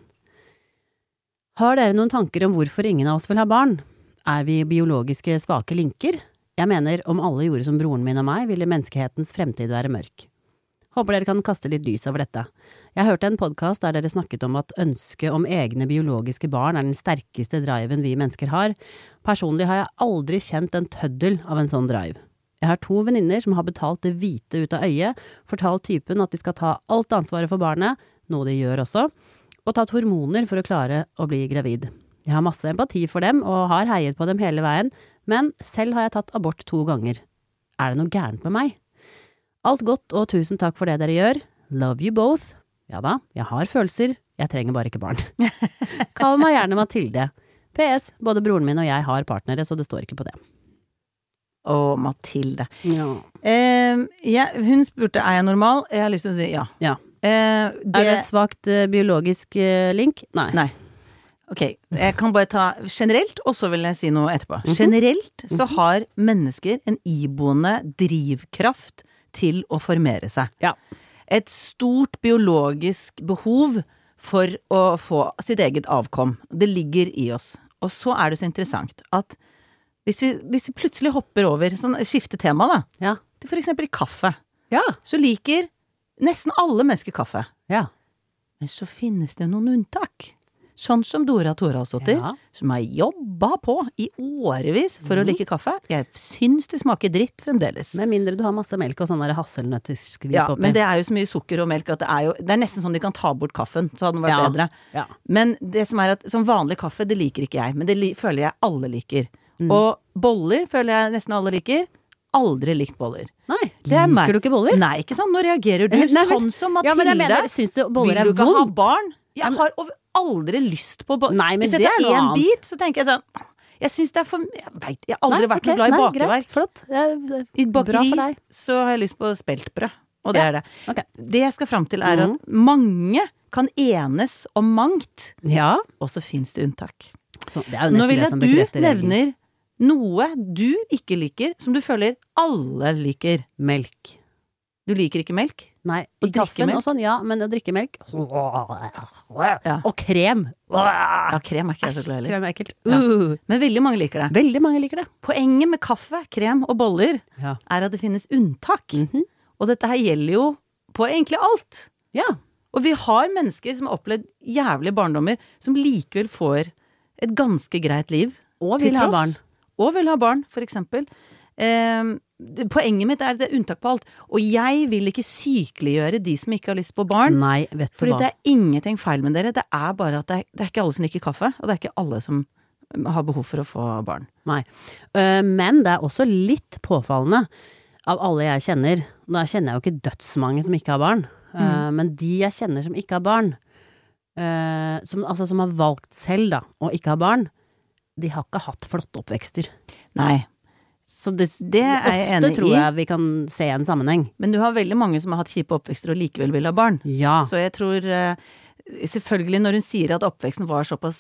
Har dere noen tanker om hvorfor ingen av oss vil ha barn? Er vi biologiske svake linker? Jeg mener, om alle gjorde som broren min og meg, ville menneskehetens fremtid være mørk. Håper dere kan kaste litt lys over dette. Jeg hørte en podcast der dere snakket om at ønsket om egne biologiske barn er den sterkeste driven vi mennesker har. Personlig har jeg aldri kjent en tøddel av en sånn drive. Jeg har to venninner som har betalt det hvite ut av øyet, fortalt typen at de skal ta alt ansvaret for barnet, noe de gjør også, og tatt hormoner for å klare å bli gravid. Jeg har masse empati for dem og har heiet på dem hele veien, men selv har jeg tatt abort to ganger. Er det noe gærent med meg? Alt godt og tusen takk for det dere gjør. Love you both. Ja da, jeg har følelser, jeg trenger bare ikke barn. Kall meg gjerne Mathilde. P S, både broren min og jeg har partnere, så det står ikke på det. Å, Mathilde. Ja. Eh, ja, hun spurte, er jeg normal? Jeg har lyst til å si ja. Ja. Eh, det, Er det et svagt uh, biologisk uh, link? Nei. Nei. Ok, jeg kan bare ta generelt, og så vil jeg si noe etterpå. Mhm. Generelt så har mennesker en iboende drivkraft til å formere seg. Ja. Et stort biologisk behov for å få sitt eget avkom. Det ligger i oss. Og så er det så interessant at hvis vi, hvis vi plutselig hopper over, sånn skifte tema da, Ja. til for eksempel kaffe, Ja. så liker nesten alle mennesker kaffe. Ja. Men så finnes det noen unntak. Sånn som Dora Thoralsdottir, Ja. som har jobbet på i årevis for å like kaffe. Jeg syns det smaker dritt fremdeles. Med mindre du har masse melk og sånn der hasselnøtteskvip Ja, oppi. men det er jo så mye sukker og melk at det er jo, det er nesten sånn de kan ta bort kaffen, så hadde den vært Ja. bedre. Ja. Men det som er at, som vanlig kaffe, det liker ikke jeg, men det li, føler jeg alle liker. Mm. Og boller føler jeg nesten alle liker. Aldri likt boller. Nei, Det er meg. liker du ikke boller? Nei, ikke sant? Nå reagerer du Nei, men- sånn som Mathilde. Ja, men jeg mener, syns du boller Vil er du ikke ha vondt? barn? Jeg har over- aldri lyst på boller. Nei, men Hvis jeg det tar er noe en annet. bit, så tenker jeg sånn Jeg syns det er for Jeg vet, jeg har aldri Nei, vært ok, noe glad i nei, bakeverk. Greit, flott. Ja, I bra bakeri for deg. så har jeg lyst på speltbrød, og det Ja, er det. ok. Det jeg skal fram til er Mhm. at mange kan enes om mangt, Ja, og så fins det unntak. så det er jo Nå nesten vil det jeg som at du bekrefter regelen. nevner noe du ikke liker, som du føler alle liker. Melk. Du liker ikke melk? Nei, Og i kaffen drikkemelk? og sånn, ja, men å drikke melk Ja. Og krem. Ja, krem er ikke jeg så glad i. Krem er ekkelt. Ja. Uh, Men veldig mange liker det. veldig mange liker det. Poenget med kaffe, krem og boller Ja. er at det finnes unntak. Mhm. Og dette her gjelder jo på egentlig alt. Ja. Og vi har mennesker som har opplevd jævlige barndommer, som likevel får et ganske greit liv. Og til vil ha tross. barn. Og vil ha barn, for eksempel. Eh, det, poenget mitt er at det er unntak på alt. Og jeg vil ikke sykeliggjøre de som ikke har lyst på barn. Nei, vet du Fordi hva. det er ingenting feil med dere. Det er bare at det er, det er ikke alle som liker kaffe, og det er ikke alle som har behov for å få barn. Nei. Eh, men det er også litt påfallende av alle jeg kjenner. Da kjenner jeg jo ikke dødsmange som ikke har barn. Eh, Mm. Men de jeg kjenner som ikke har barn, eh, som, altså som har valgt selv da, å ikke ha barn, de har ikke hatt flotte oppvekster. Nei. Så det, Det er jeg ofte enig tror i. jeg vi kan se en sammenheng. Men du har veldig mange som har hatt kjipe oppvekster og likevel vil ha barn. Ja. Så jeg tror eh, selvfølgelig når hun sier at oppveksten var såpass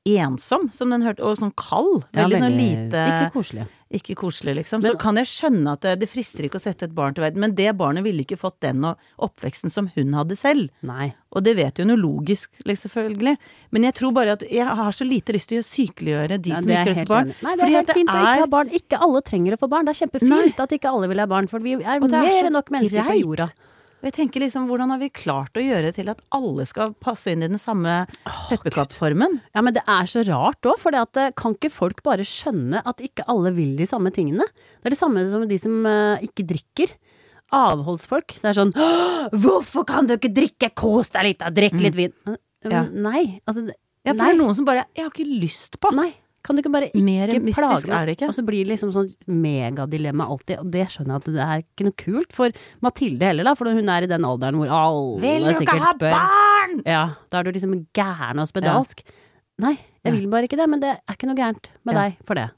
ensom som den hørte, og sånn kald, Ja, veldig sånn veldig- lite Ikke koselig. Ikke koselig, liksom. Men- så kan jeg skjønne at det, det frister ikke å sette et barn til verden, men det barnet ville ikke fått den og oppveksten som hun hadde selv. Nei. Og det vet jo noe logisk, liksom, selvfølgelig. Men jeg tror bare at jeg har så lite lyst til å sykeliggjøre de Ja, som det er ikke har lyst helt til barn. enig. Nei, det Fordi er at helt fint å ikke er- ha barn. Ikke alle trenger å få barn. Det er kjempefint Nei. at ikke alle vil ha barn, for vi er Og det er mer så enn nok mennesker greit. på jorda. Og jeg tenker liksom, hvordan har vi klart å gjøre det til at alle skal passe inn i den samme pepperkattformen? Ja, men det er så rart òg, for det at, eh, kan ikke folk bare skjønne at ikke alle vil de samme tingene? Det er det samme som de som eh, ikke drikker. Avholdsfolk. Det er sånn «Åh, hvorfor kan du ikke drikke? Kos deg litt, da, drikk litt vin. Eh, Ja. Nei, altså det- Ja, for nei, det er noen som bare Jeg har ikke lyst på. nei. Kan du ikke bare ikke Mer mystisk plage meg? er det ikke. Og så blir det liksom sånn megadilemma alltid, og det skjønner jeg at det er ikke noe kult for Mathilde heller, da, for hun er i den alderen hvor alle Vil du ikke sikkert ha spør. barn?! Ja, da er du liksom gæren og spedalsk. Nei, jeg vil bare ikke det, men det er ikke noe gærent med Ja. deg for det.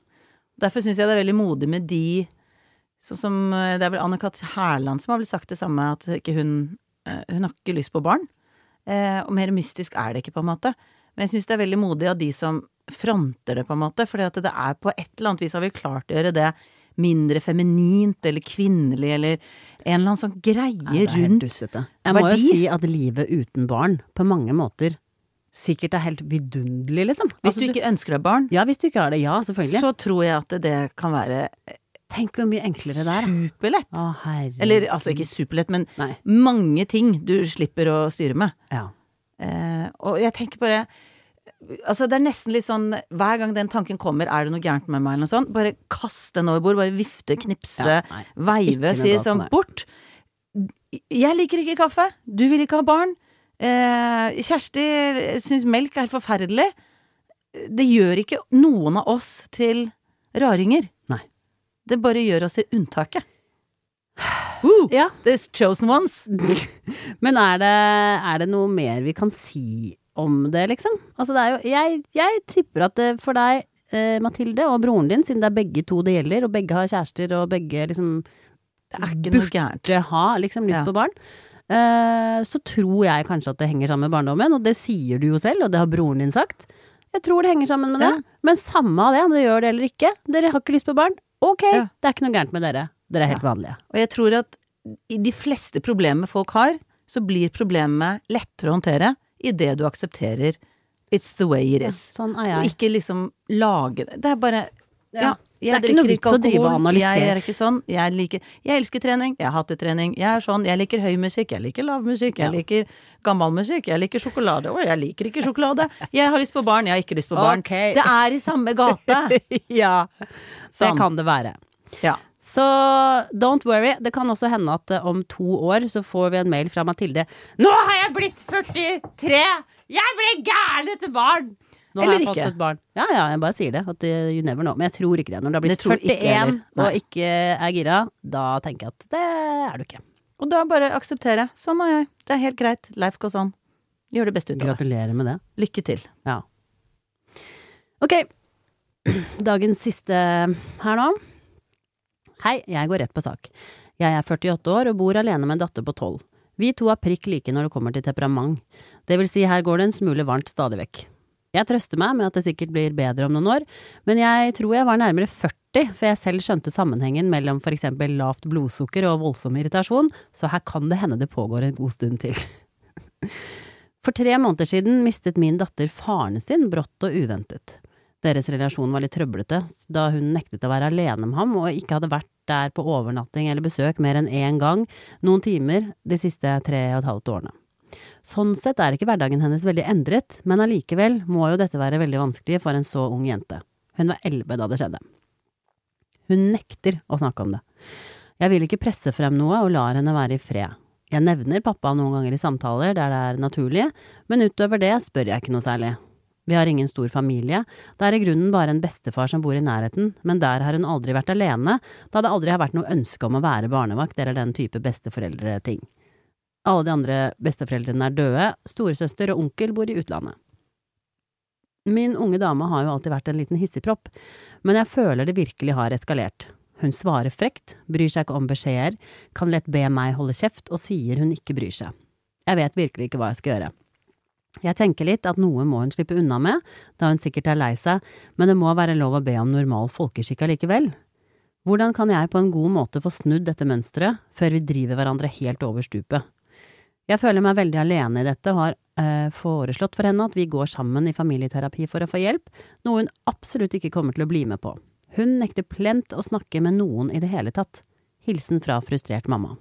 Derfor syns jeg det er veldig modig med de Sånn som Det er vel Anne-Kat. Hærland som har vel sagt det samme, at ikke hun eh, Hun har ikke lyst på barn. Eh, og mer mystisk er det ikke, på en måte. Men jeg syns det er veldig modig av de som fronter det, på en måte. Fordi at det er på et eller annet vis har vi klart å gjøre det mindre feminint eller kvinnelig, eller en eller annen sånn greie Nei, det er helt rundt dustete. Jeg må verdi. jo si at livet uten barn på mange måter sikkert er helt vidunderlig, liksom. Hvis Altså, du ikke ønsker deg barn, Ja, hvis du ikke har det. Ja, selvfølgelig. så tror jeg at det kan være Tenk hvor mye enklere det er, da. superlett. Å, herregud. Eller altså ikke superlett, men Nei. mange ting du slipper å styre med. Ja. Eh, og jeg tenker bare Altså det er nesten litt sånn hver gang den tanken kommer, er det noe gærent med meg eller noe sånt, bare kast den over bord, bare vifte, knipse, Ja, nei. Ikke veive, noe si galt sånn med det. bort. Jeg liker ikke kaffe, du vil ikke ha barn. Eh, Kjersti syns melk er helt forferdelig. Det gjør ikke noen av oss til raringer. Nei. Det bare gjør oss til unntaket. Woo! Ja. There's chosen ones. Men er det, er det noe mer vi kan si om det, liksom? Altså det er jo, jeg, jeg tipper at det for deg, eh, Mathilde, og broren din, siden det er begge to det gjelder, og begge har kjærester, og begge liksom Det er ikke noe gærent. burde ha liksom lyst Ja. på barn, eh, så tror jeg kanskje at det henger sammen med barndommen, og det sier du jo selv, og det har broren din sagt. Jeg tror det henger sammen med det. Ja. Men samme av det, om det gjør det eller ikke. Dere har ikke lyst på barn. Ok, Ja. det er ikke noe gærent med dere. Dere er helt vanlige. Og jeg tror at i de fleste problemer folk har, så blir problemet lettere å håndtere i det du aksepterer. It's the way it is. Ja, sånn er Og jeg. ikke liksom lage det. Det er bare, ja, Ja. jeg Det er ikke drikker noe vits å drive og alkohol, analysere. jeg er ikke sånn, jeg liker, jeg elsker trening, jeg hater trening, jeg er sånn, jeg liker høy musikk, jeg liker lav musikk, jeg Ja. liker gammel musikk, jeg liker sjokolade, å, jeg liker ikke sjokolade, jeg har lyst på barn, jeg har ikke lyst på barn. Ok. Det er i samme gate. Ja, Sånn. det kan det være. Ja. Så don't worry, det kan også hende at eh, om to år så får vi en mail fra Mathilde. Nå har jeg blitt førtitre! Jeg ble gæren etter barn! Nå Eller har jeg ikke. fått et barn. Ja, ja, jeg bare sier det. At uh, you never know. Men jeg tror ikke det. Når du har Det blitt tror ikke jeg førtien heller. Nei. og ikke er gira, da tenker jeg at det er du ikke. Og da bare akseptere. Sånn er jeg. Det er helt greit. Life goes on. Gjør det beste ut av det. Gratulerer med det. Lykke til. Ja. Ok. Dagens siste her nå. Hei, jeg går rett på sak. Jeg er førtiåtte år og bor alene med en datter på tolv. Vi to er prikk like når det kommer til temperament. Det vil si, her går det en smule varmt stadig vekk. Jeg trøster meg med at det sikkert blir bedre om noen år, men jeg tror jeg var nærmere førti, for jeg selv skjønte sammenhengen mellom for eksempel lavt blodsukker og voldsom irritasjon, så her kan det hende det pågår en god stund til. For tre måneder siden mistet min datter faren sin brått og uventet. Deres relasjon var litt trøblete, da hun nektet å være alene med ham og ikke hadde vært der på overnatting eller besøk mer enn én gang, noen timer de siste tre og et halvt årene. Sånn sett er ikke hverdagen hennes veldig endret, men allikevel må jo dette være veldig vanskelig for en så ung jente. Hun var elleve da det skjedde. Hun nekter å snakke om det. Jeg vil ikke presse frem noe og lar henne være i fred. Jeg nevner pappa noen ganger i samtaler der det er naturlig, men utover det spør jeg ikke noe særlig. Vi har ingen stor familie, det er i grunnen bare en bestefar som bor i nærheten, men der har hun aldri vært alene, da det aldri har vært noe ønske om å være barnevakt eller den type besteforeldre-ting. Alle de andre besteforeldrene er døde, storesøster og onkel bor i utlandet. Min unge dame har jo alltid vært en liten hissigpropp, men jeg føler det virkelig har eskalert. Hun svarer frekt, bryr seg ikke om beskjeder, kan lett be meg holde kjeft og sier hun ikke bryr seg. Jeg vet virkelig ikke hva jeg skal gjøre. Jeg tenker litt at noe må hun slippe unna med, da hun sikkert er lei seg, men det må være lov å be om normal folkeskikk allikevel. Hvordan kan jeg på en god måte få snudd dette mønstret, før vi driver hverandre helt over stupet? Jeg føler meg veldig alene i dette og har eh, foreslått for henne at vi går sammen i familieterapi for å få hjelp, noe hun absolutt ikke kommer til å bli med på. Hun nekter plent å snakke med noen i det hele tatt. Hilsen fra frustrert mamma.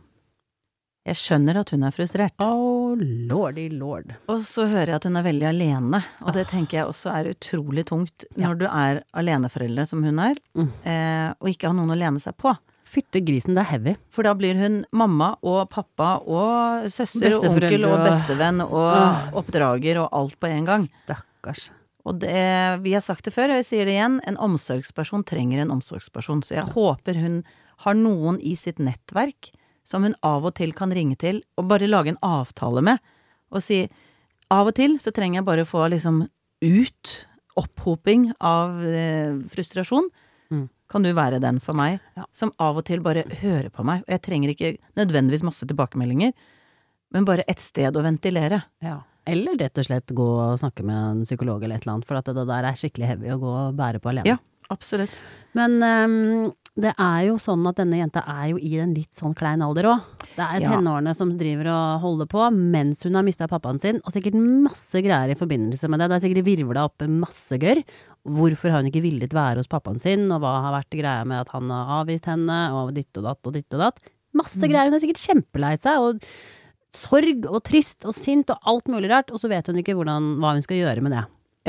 Jeg skjønner at hun er frustrert. Oh, lordy lord. Og så hører jeg at hun er veldig alene, og det tenker jeg også er utrolig tungt når du er aleneforeldre som hun er, Mm. eh, og ikke har noen å lene seg på. Fytte grisen, det er heavy. For da blir hun mamma og pappa og søster og Besteforeldre onkel og og- bestevenn og Åh. oppdrager og alt på en gang. Stakkars. Og det, vi har sagt det før, og jeg sier det igjen, en omsorgsperson trenger en omsorgsperson. Så jeg håper hun har noen i sitt nettverk som hun av og til kan ringe til og bare lage en avtale med. Og si, av og til så trenger jeg bare å få liksom ut opphoping av eh, frustrasjon. Mm. Kan du være den for meg, Ja. som av og til bare hører på meg. Og jeg trenger ikke nødvendigvis masse tilbakemeldinger, men bare et sted å ventilere. Ja. Eller rett og slett gå og snakke med en psykolog eller et eller annet, for at det der er skikkelig heavy å gå og bære på alene. Ja, absolutt. Men um, det er jo sånn at denne jenta er jo i en litt sånn klein alder òg. Det er Ja. tenårene som driver og holder på, mens hun har mistet pappaen sin, og sikkert masse greier i forbindelse med det. Det er sikkert virvla opp masse gørr. Hvorfor har hun ikke villet være hos pappaen sin, og hva har vært greia med at han har avvist henne, og ditt og datt og ditt og datt. Masse Mm. greier. Hun er sikkert kjempelei seg, og sorg og trist og sint og alt mulig rart, og så vet hun ikke hvordan, hva hun skal gjøre med det.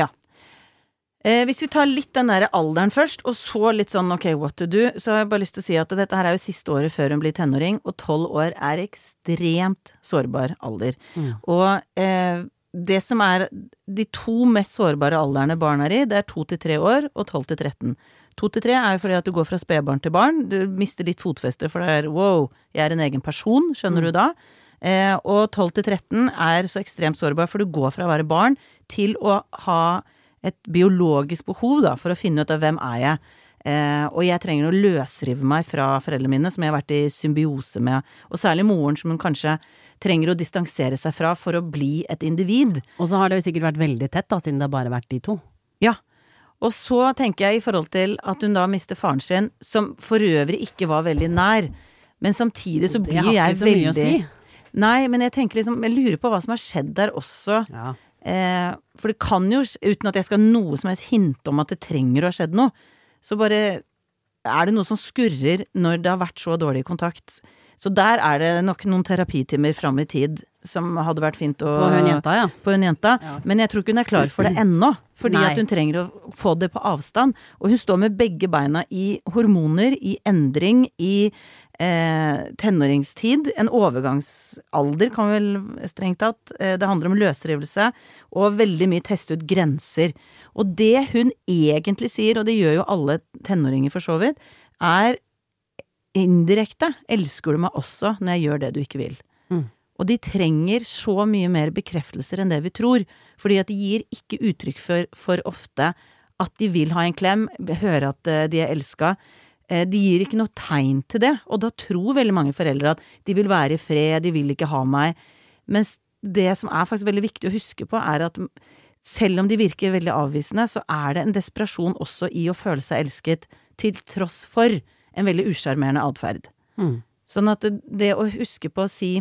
Eh, hvis vi tar litt den der alderen først, og så litt sånn ok, what to do, så har jeg bare lyst til å si at dette her er jo siste året før hun blir tenåring, og tolv år er ekstremt sårbar alder. Mm. Og eh, det som er de to mest sårbare alderne barn er i, det er to til tre år og tolv til tretten. To til tre er jo fordi at du går fra spedbarn til barn, du mister litt fotfeste, for det er wow, jeg er en egen person, skjønner Mm. du da? Eh, og tolv til tretten er så ekstremt sårbar, for du går fra å være barn til å ha et biologisk behov da, for å finne ut av hvem er jeg. Eh, og jeg trenger å løsrive meg fra foreldrene mine, som jeg har vært i symbiose med, og særlig moren som hun kanskje trenger å distansere seg fra for å bli et individ. Og så har det jo sikkert vært veldig tett da, siden det har bare vært de to. Ja. Og så tenker jeg i forhold til at hun da mister faren sin, som for øvrig ikke var veldig nær, men samtidig så Det blir har jeg ikke så mye å veldig... si. Nei, men jeg tenker liksom, jeg lurer på hva som har skjedd der også. Ja. Eh, for det kan jo, uten at jeg skal ha noe som helst hint om at det trenger å ha skjedd noe, så bare er det noe som skurrer når det har vært så dårlig kontakt. Så der er det nok noen terapitimer frem i tid som hadde vært fint å... På hun jenta, ja. På hun jenta. Ja. Men jeg tror ikke hun er klar for det ennå, fordi Nei. at hun trenger å få det på avstand. Og hun står med begge beina i hormoner, i endring, i eh, tenåringstid, en overgangsalder kan vel strengt tatt. Eh, det handler om løsrivelse, og veldig mye teste ut grenser. Og det hun egentlig sier, og det gjør jo alle tenåringer for så vidt, er indirekte, elsker du meg også når jeg gjør det du ikke vil. Mm. Og de trenger så mye mer bekreftelser enn det vi tror, fordi at de gir ikke uttrykk for, for ofte at de vil ha en klem, høre at de er elsket. De gir ikke noe tegn til det, og da tror veldig mange foreldre at de vil være i fred, de vil ikke ha meg. Mens det som er faktisk veldig viktig å huske på er at selv om de virker veldig avvisende, så er det en desperasjon også i å føle seg elsket, til tross for en veldig usjarmerende adferd. Mm. Sånn at det, det å huske på å si,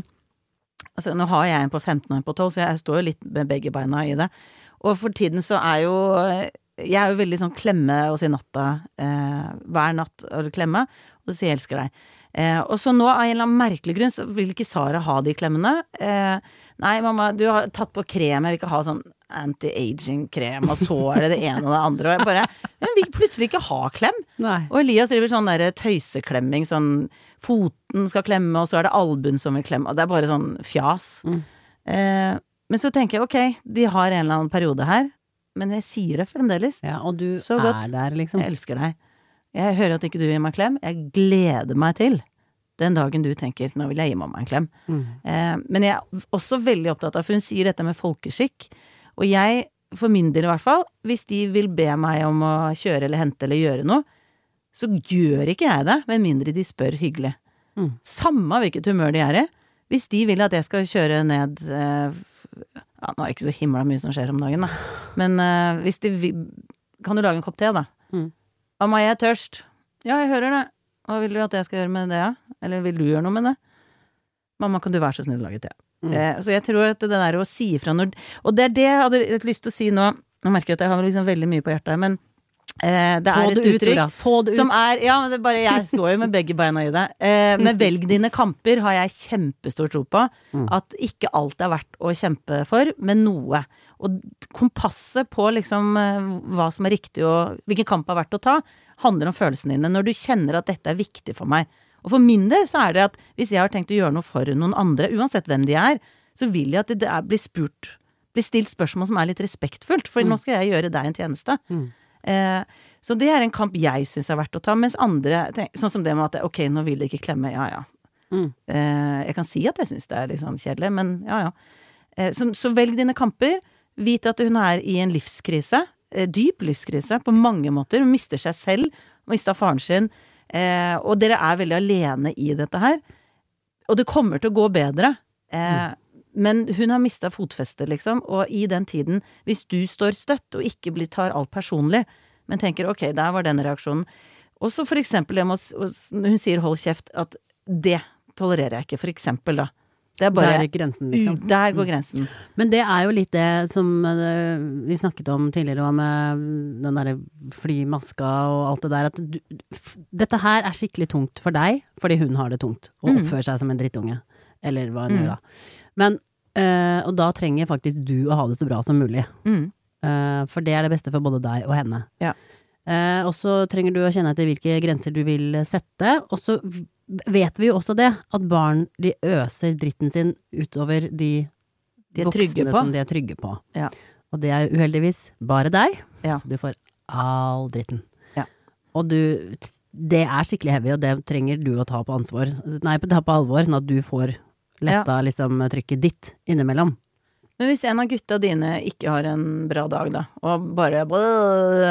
altså nå har jeg en på femten og en på tolv, så jeg står jo litt med begge beina i det. Og for tiden så er jo, jeg er jo veldig sånn klemme og si natta, eh, hver natt og klemme, og si jeg elsker deg. Eh, og så nå av en eller annen merkelig grunn så vil ikke Sara ha de klemmene. Eh, nei, mamma, du har tatt på krem, jeg vil ikke ha sånn anti-aging-krem, og så er det det ene og det andre, og jeg bare, jeg vil plutselig ikke ha klem. Nei. Og Elias driver sånn der tøyseklemming, sånn foten skal klemme, og så er det albuen som vil klemme, og det er bare sånn fjas. Mm. Eh, men så tenker jeg, ok, de har en eller annen periode her, men jeg sier det fremdeles. Ja, og du Så er godt. der, liksom. Jeg elsker deg. Jeg hører at ikke du gir meg klem, jeg gleder meg til den dagen du tenker, nå vil jeg gi mamma en klem. Mm. Eh, men jeg er også veldig opptatt av, for hun sier dette med folkeskikk, og jeg, for min del i hvert fall, hvis de vil be meg om å kjøre eller hente eller gjøre noe, så gjør ikke jeg det, med mindre de spør hyggelig. Mm. Samme hvilket humør de er i. Hvis de vil at jeg skal kjøre ned, eh, ja, nå er det ikke så himla mye som skjer om dagen da, men eh, hvis de vil, kan du lage en kopp te da? Mm. Mamma, jeg er tørst. Ja, jeg hører det. Hva vil du at jeg skal gjøre med det, ja? Eller vil du gjøre noe med det? Mamma, kan du være så snill å lage te? Mm. Eh, så jeg tror at det der å si ifra når, og det er det jeg hadde litt lyst til å si nå, nå merker jeg at jeg har liksom veldig mye på hjertet her, men eh, det Få er et det ut, uttrykk Ola. Få det ut. som er, ja, men det er bare, jeg står jo med begge beina i det, eh, med velg dine kamper har jeg kjempestor tro på, Mm. at ikke alt er verdt å kjempe for, men noe, og kompasset på liksom eh, hva som er riktig og hvilken kamp er verdt å ta, handler om følelsene dine, når du kjenner at dette er viktig for meg. Og for min del så er det at hvis jeg har tenkt å gjøre noe for noen andre, uansett hvem de er, så vil jeg at det er, blir spurt, blir stilt spørsmål som er litt respektfullt, for Mm. nå skal jeg gjøre deg en tjeneste. Mm. Eh, så det er en kamp jeg synes er verdt å ta, mens andre, tenk, sånn som det med at, ok, nå vil de ikke klemme, ja, ja. Mm. Eh, jeg kan si at jeg synes det er litt sånn kjedelig, men ja, ja. Eh, så, så velg dine kamper, vit at hun er i en livskrise, eh, dyp livskrise, på mange måter, hun mister seg selv, mistet faren sin, eh, og dere er veldig alene i dette her, og det kommer til å gå bedre, eh, mm. men hun har mistet fotfestet, liksom, og i den tiden, hvis du står støtt, og ikke blir, tar alt personlig, men tenker, ok, der var den reaksjonen, og så for eksempel, jeg må, hun sier hold kjeft, at det tolererer jeg ikke, for eksempel da, det er bare, der er grensen, liksom. U, der går grensen. Men det er jo litt det som uh, vi snakket om tidligere, og med den der flymaska og alt det der, at du, f- dette her er skikkelig tungt for deg, fordi hun har det tungt, og Mm. oppfører seg som en drittunge, eller hva hun Mm. gjør da. Men, uh, og da trenger faktisk du å ha det så bra som mulig. Mm. Uh, for det er det beste for både deg og henne. Ja. Uh, og så trenger du å kjenne etter hvilke grenser du vil sette, og så vet vi jo også det, at barn de øser dritten sin utover de, De er trygge voksne på. som de er trygge på. Ja. Og det er uheldigvis bare deg, Ja. så du får all dritten. Ja. Og du, det er skikkelig heavy, og det trenger du å ta på ansvar. Nei, ta på alvor, sånn at du får letta liksom trykket ditt innimellom. Men hvis en av gutta dine ikke har en bra dag da, og bare blæh,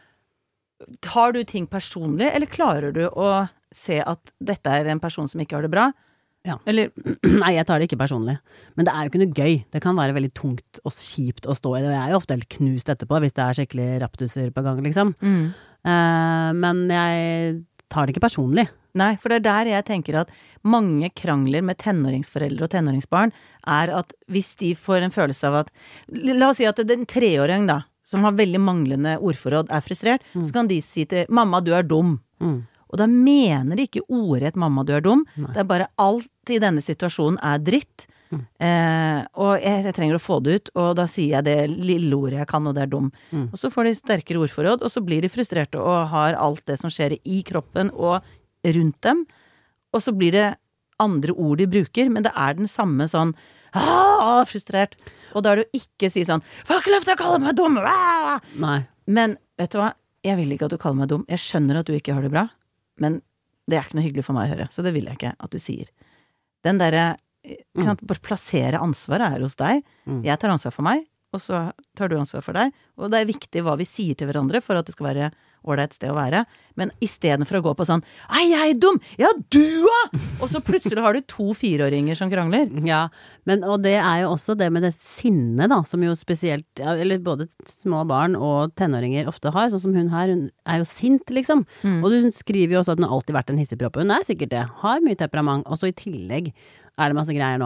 tar du ting personlig, eller klarer du å se at dette er en person som ikke har det bra? Ja. Eller, Nei, jeg tar det ikke personlig. Men det er jo ikke noe gøy. Det kan være veldig tungt og kjipt å stå i det. Og jeg er jo ofte helt knust etterpå, hvis det er skikkelig raptuser på gang, liksom. mm, Eh, men jeg tar det ikke personlig. Nei, for det er der jeg tenker at mange krangler med tenåringsforeldre og tenåringsbarn er at hvis de får en følelse av at, la oss si at det er en treåring da, som har veldig manglende ordforråd, er frustrert, mm. så kan de si til mamma, du er dum. Mm. Og da mener de ikke ordrett mamma, du er dum. Nei. Det er bare alt i denne situasjonen er dritt. Mm. Eh, og jeg, jeg trenger å få det ut, og da sier jeg det lille ordet jeg kan, og det er dum. Mm. Og så får de sterkere ordforråd, og så blir de frustrerte og har alt det som skjer i kroppen og rundt dem, og så blir det andre ord de bruker, men det er den samme sånn ah, frustrert. Og da er det jo ikke si sånn får ikke lov til å kalle meg dum! Ah! Nei. Men vet du hva? Jeg vil ikke at du kaller meg dum. Jeg skjønner at du ikke har det bra, men det er ikke noe hyggelig for meg å høre, så det vil jeg ikke at du sier. Den derre ikke sant, bare plassere ansvaret er hos deg. Mm. Jeg tar ansvar for meg, og så tar du ansvar for deg. Og det er viktig hva vi sier til hverandre for at det skal være ålreit sted å være. Men i stedet for å gå på sånn «Ei, jeg er dum! Ja, du da!» Og så plutselig har du to fireåringer som krangler. Ja, men og det er jo også det med det sinne da, som jo spesielt, eller både små barn og tenåringer ofte har, sånn som hun her, hun er jo sint liksom. Mm. Og hun skriver jo også at hun har alltid vært en hissepropp. Hun er sikkert det, har mye temperament, og så i tillegg er det masse greier nå.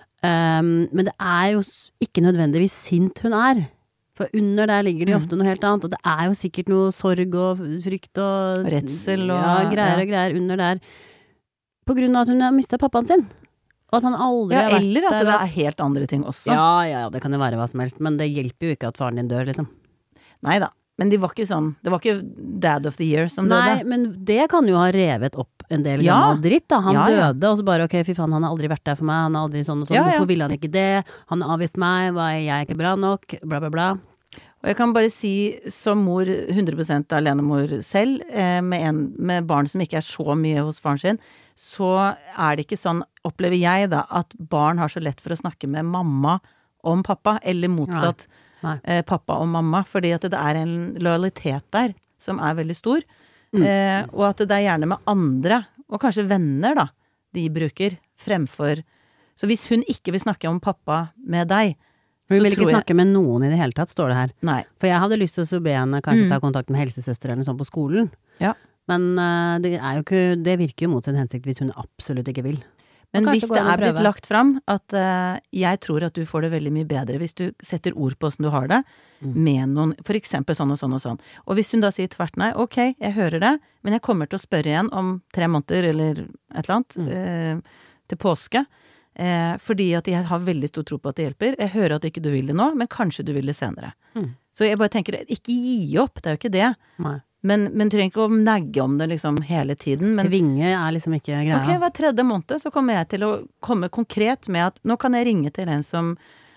Um, men det er jo ikke nødvendigvis sint hun er. For under der ligger det ofte noe helt annet, og det er jo sikkert noe sorg og frykt og redsel og ja, greier og greier under der. På grunn av at hun har mistet pappaen sin. Og at han aldri ja, har vært eller at der, det er helt andre ting også. Ja, ja, det kan jo være hva som helst, men det hjelper jo ikke at faren din dør, liksom. Neida, men de var ikke sånn, det var ikke dad of the year som døde. Nei, men det kan jo ha revet opp en del ja. gammel dritt da. Han ja, ja. døde, og så bare, ok, fy faen, han har aldri vært der for meg, han har aldri sånn og sånn, ja, ja. hvorfor ville han ikke det? Han har avvist meg, var jeg ikke bra nok? Bla, bla, bla. Og jeg kan bare si, som mor, hundre prosent alenemor selv, eh, med, en, med barn som ikke er så mye hos faren sin, så er det ikke sånn, opplever jeg da, at barn har så lett for å snakke med mamma om pappa, eller motsatt Nei. Nei. Eh, pappa om mamma, fordi at det er en lojalitet der, som er veldig stor, mm. eh, og at det er gjerne med andre, og kanskje venner da, de bruker, fremfor, så hvis hun ikke vil snakke om pappa med deg, hun vil ikke snakke jeg... med noen i det hele tatt, står det her. Nei. For jeg hadde lyst til å be henne kanskje mm. ta kontakt med helsesøster eller noe sånt på skolen. Ja. Men uh, det er jo ikke, det virker jo mot sin hensikt hvis hun absolutt ikke vil. Men hvis det er blitt lagt fram at uh, jeg tror at du får det veldig mye bedre hvis du setter ord på hvordan du har det, mm. med noen, for eksempel sånn og sånn og sånn. Og hvis hun da sier tvert nei, ok, jeg hører det, men jeg kommer til å spørre igjen om tre måneder eller et eller annet, mm. uh, til påske, Eh, fordi at jeg har veldig stor tro på at det hjelper. Jeg hører at ikke du vil det nå, men kanskje du vil det senere. Mm. Så jeg bare tenker, ikke gi opp, det er jo ikke det. Nei. Men, men trenger ikke å negge om det liksom hele tiden. Men, Tvinge er liksom ikke greia. Ok, hver tredje måned så kommer jeg til å komme konkret med at nå kan jeg ringe til en som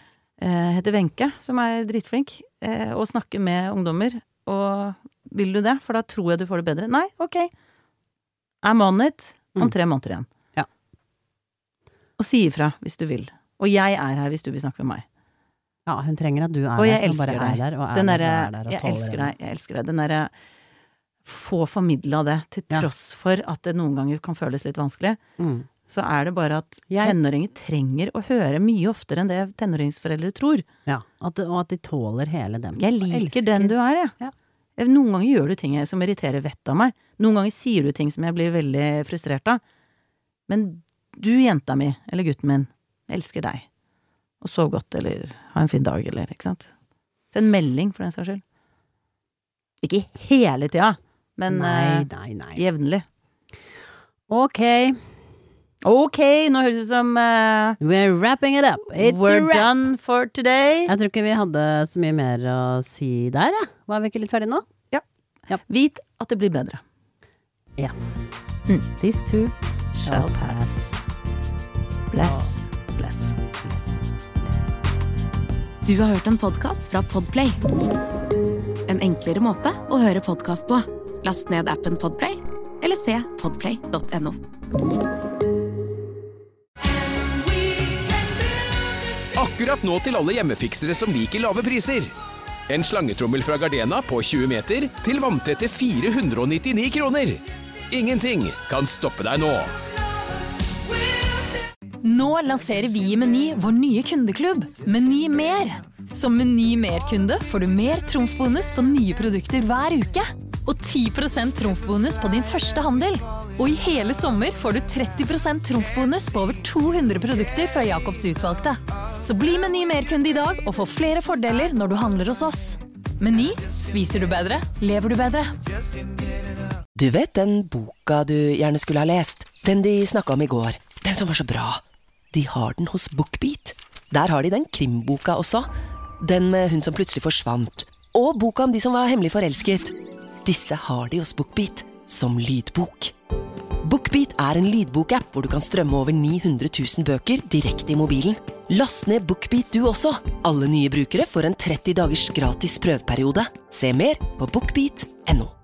eh, heter Wenche, som er drittflink, eh, og snakke med ungdommer. Og vil du det? For da tror jeg du får det bedre. Nei, ok. I'm on it om mm. tre måneder igjen. Og si ifra hvis du vil. Og jeg er her hvis du vil snakke med meg. Ja, hun trenger at du er og jeg der, og bare er deg. der, og er den der, der, er der, og jeg elsker deg, jeg elsker deg. Den derre få formidlet det, til tross ja. for at det noen ganger kan føles litt vanskelig, mm. så er det bare at jeg, tenåringer trenger å høre mye oftere enn det tenåringsforeldre tror. Ja, at, og at de tåler hele dem. Jeg liker den du er, ja. ja. Noen ganger gjør du ting som irriterer vett av meg. Noen ganger sier du ting som jeg blir veldig frustrert av. Men du, jenta mi, eller gutten min, elsker deg. Og sov godt, eller ha en fin dag, eller, ikke sant? Så en melding, for den saks skyld. Ikke hele tida, men nei, nei, nei. Uh, jevnlig. Ok. Ok, nå høres det ut som uh, we're wrapping it up. It's we're done for today. Jeg tror ikke vi hadde så mye mer å si der, ja. Var vi ikke litt ferdig nå? Ja. ja. Vit at det blir bedre. Ja. Mm. These two shall pass. Bless, bless. Du har hørt en podcast fra Podplay. En enklere måte å høre podcast på. Last ned appen Podplay, eller se podplay punktum no. Akkurat nå til alle hjemmefiksere som liker lave priser. En slangetrommel fra Gardena på tjue meter til vanntette fire hundre og nittini kroner. Ingenting kan stoppe deg nå. Nå lanserer vi i Meny vår nye kundeklubb, Meny Mer. Som Meny Mer-kunde får du mer trumfbonus på nye produkter hver uke. og ti prosent trumfbonus på din første handel. Og i hele sommer får du tretti prosent trumfbonus på over to hundre produkter fra Jakobs utvalgte. Så bli Meny Merkunde i dag og få flere fordeler når du handler hos oss. Meny, spiser du bedre, lever du bedre. Du vet den boka du gjerne skulle ha lest? Den de snakket om i går. Den som var så bra. De har den hos BookBeat. Der har de den krimboka også. Den med hun som plutselig forsvant. Og boka om de som var hemmelig forelsket. Disse har de hos BookBeat som lydbok. BookBeat er en lydbokapp hvor du kan strømme over ni hundre tusen bøker direkte i mobilen. Last ned BookBeat du også. Alle nye brukere får en tretti dagers gratis prøveperiode. Se mer på bookbeat punktum no.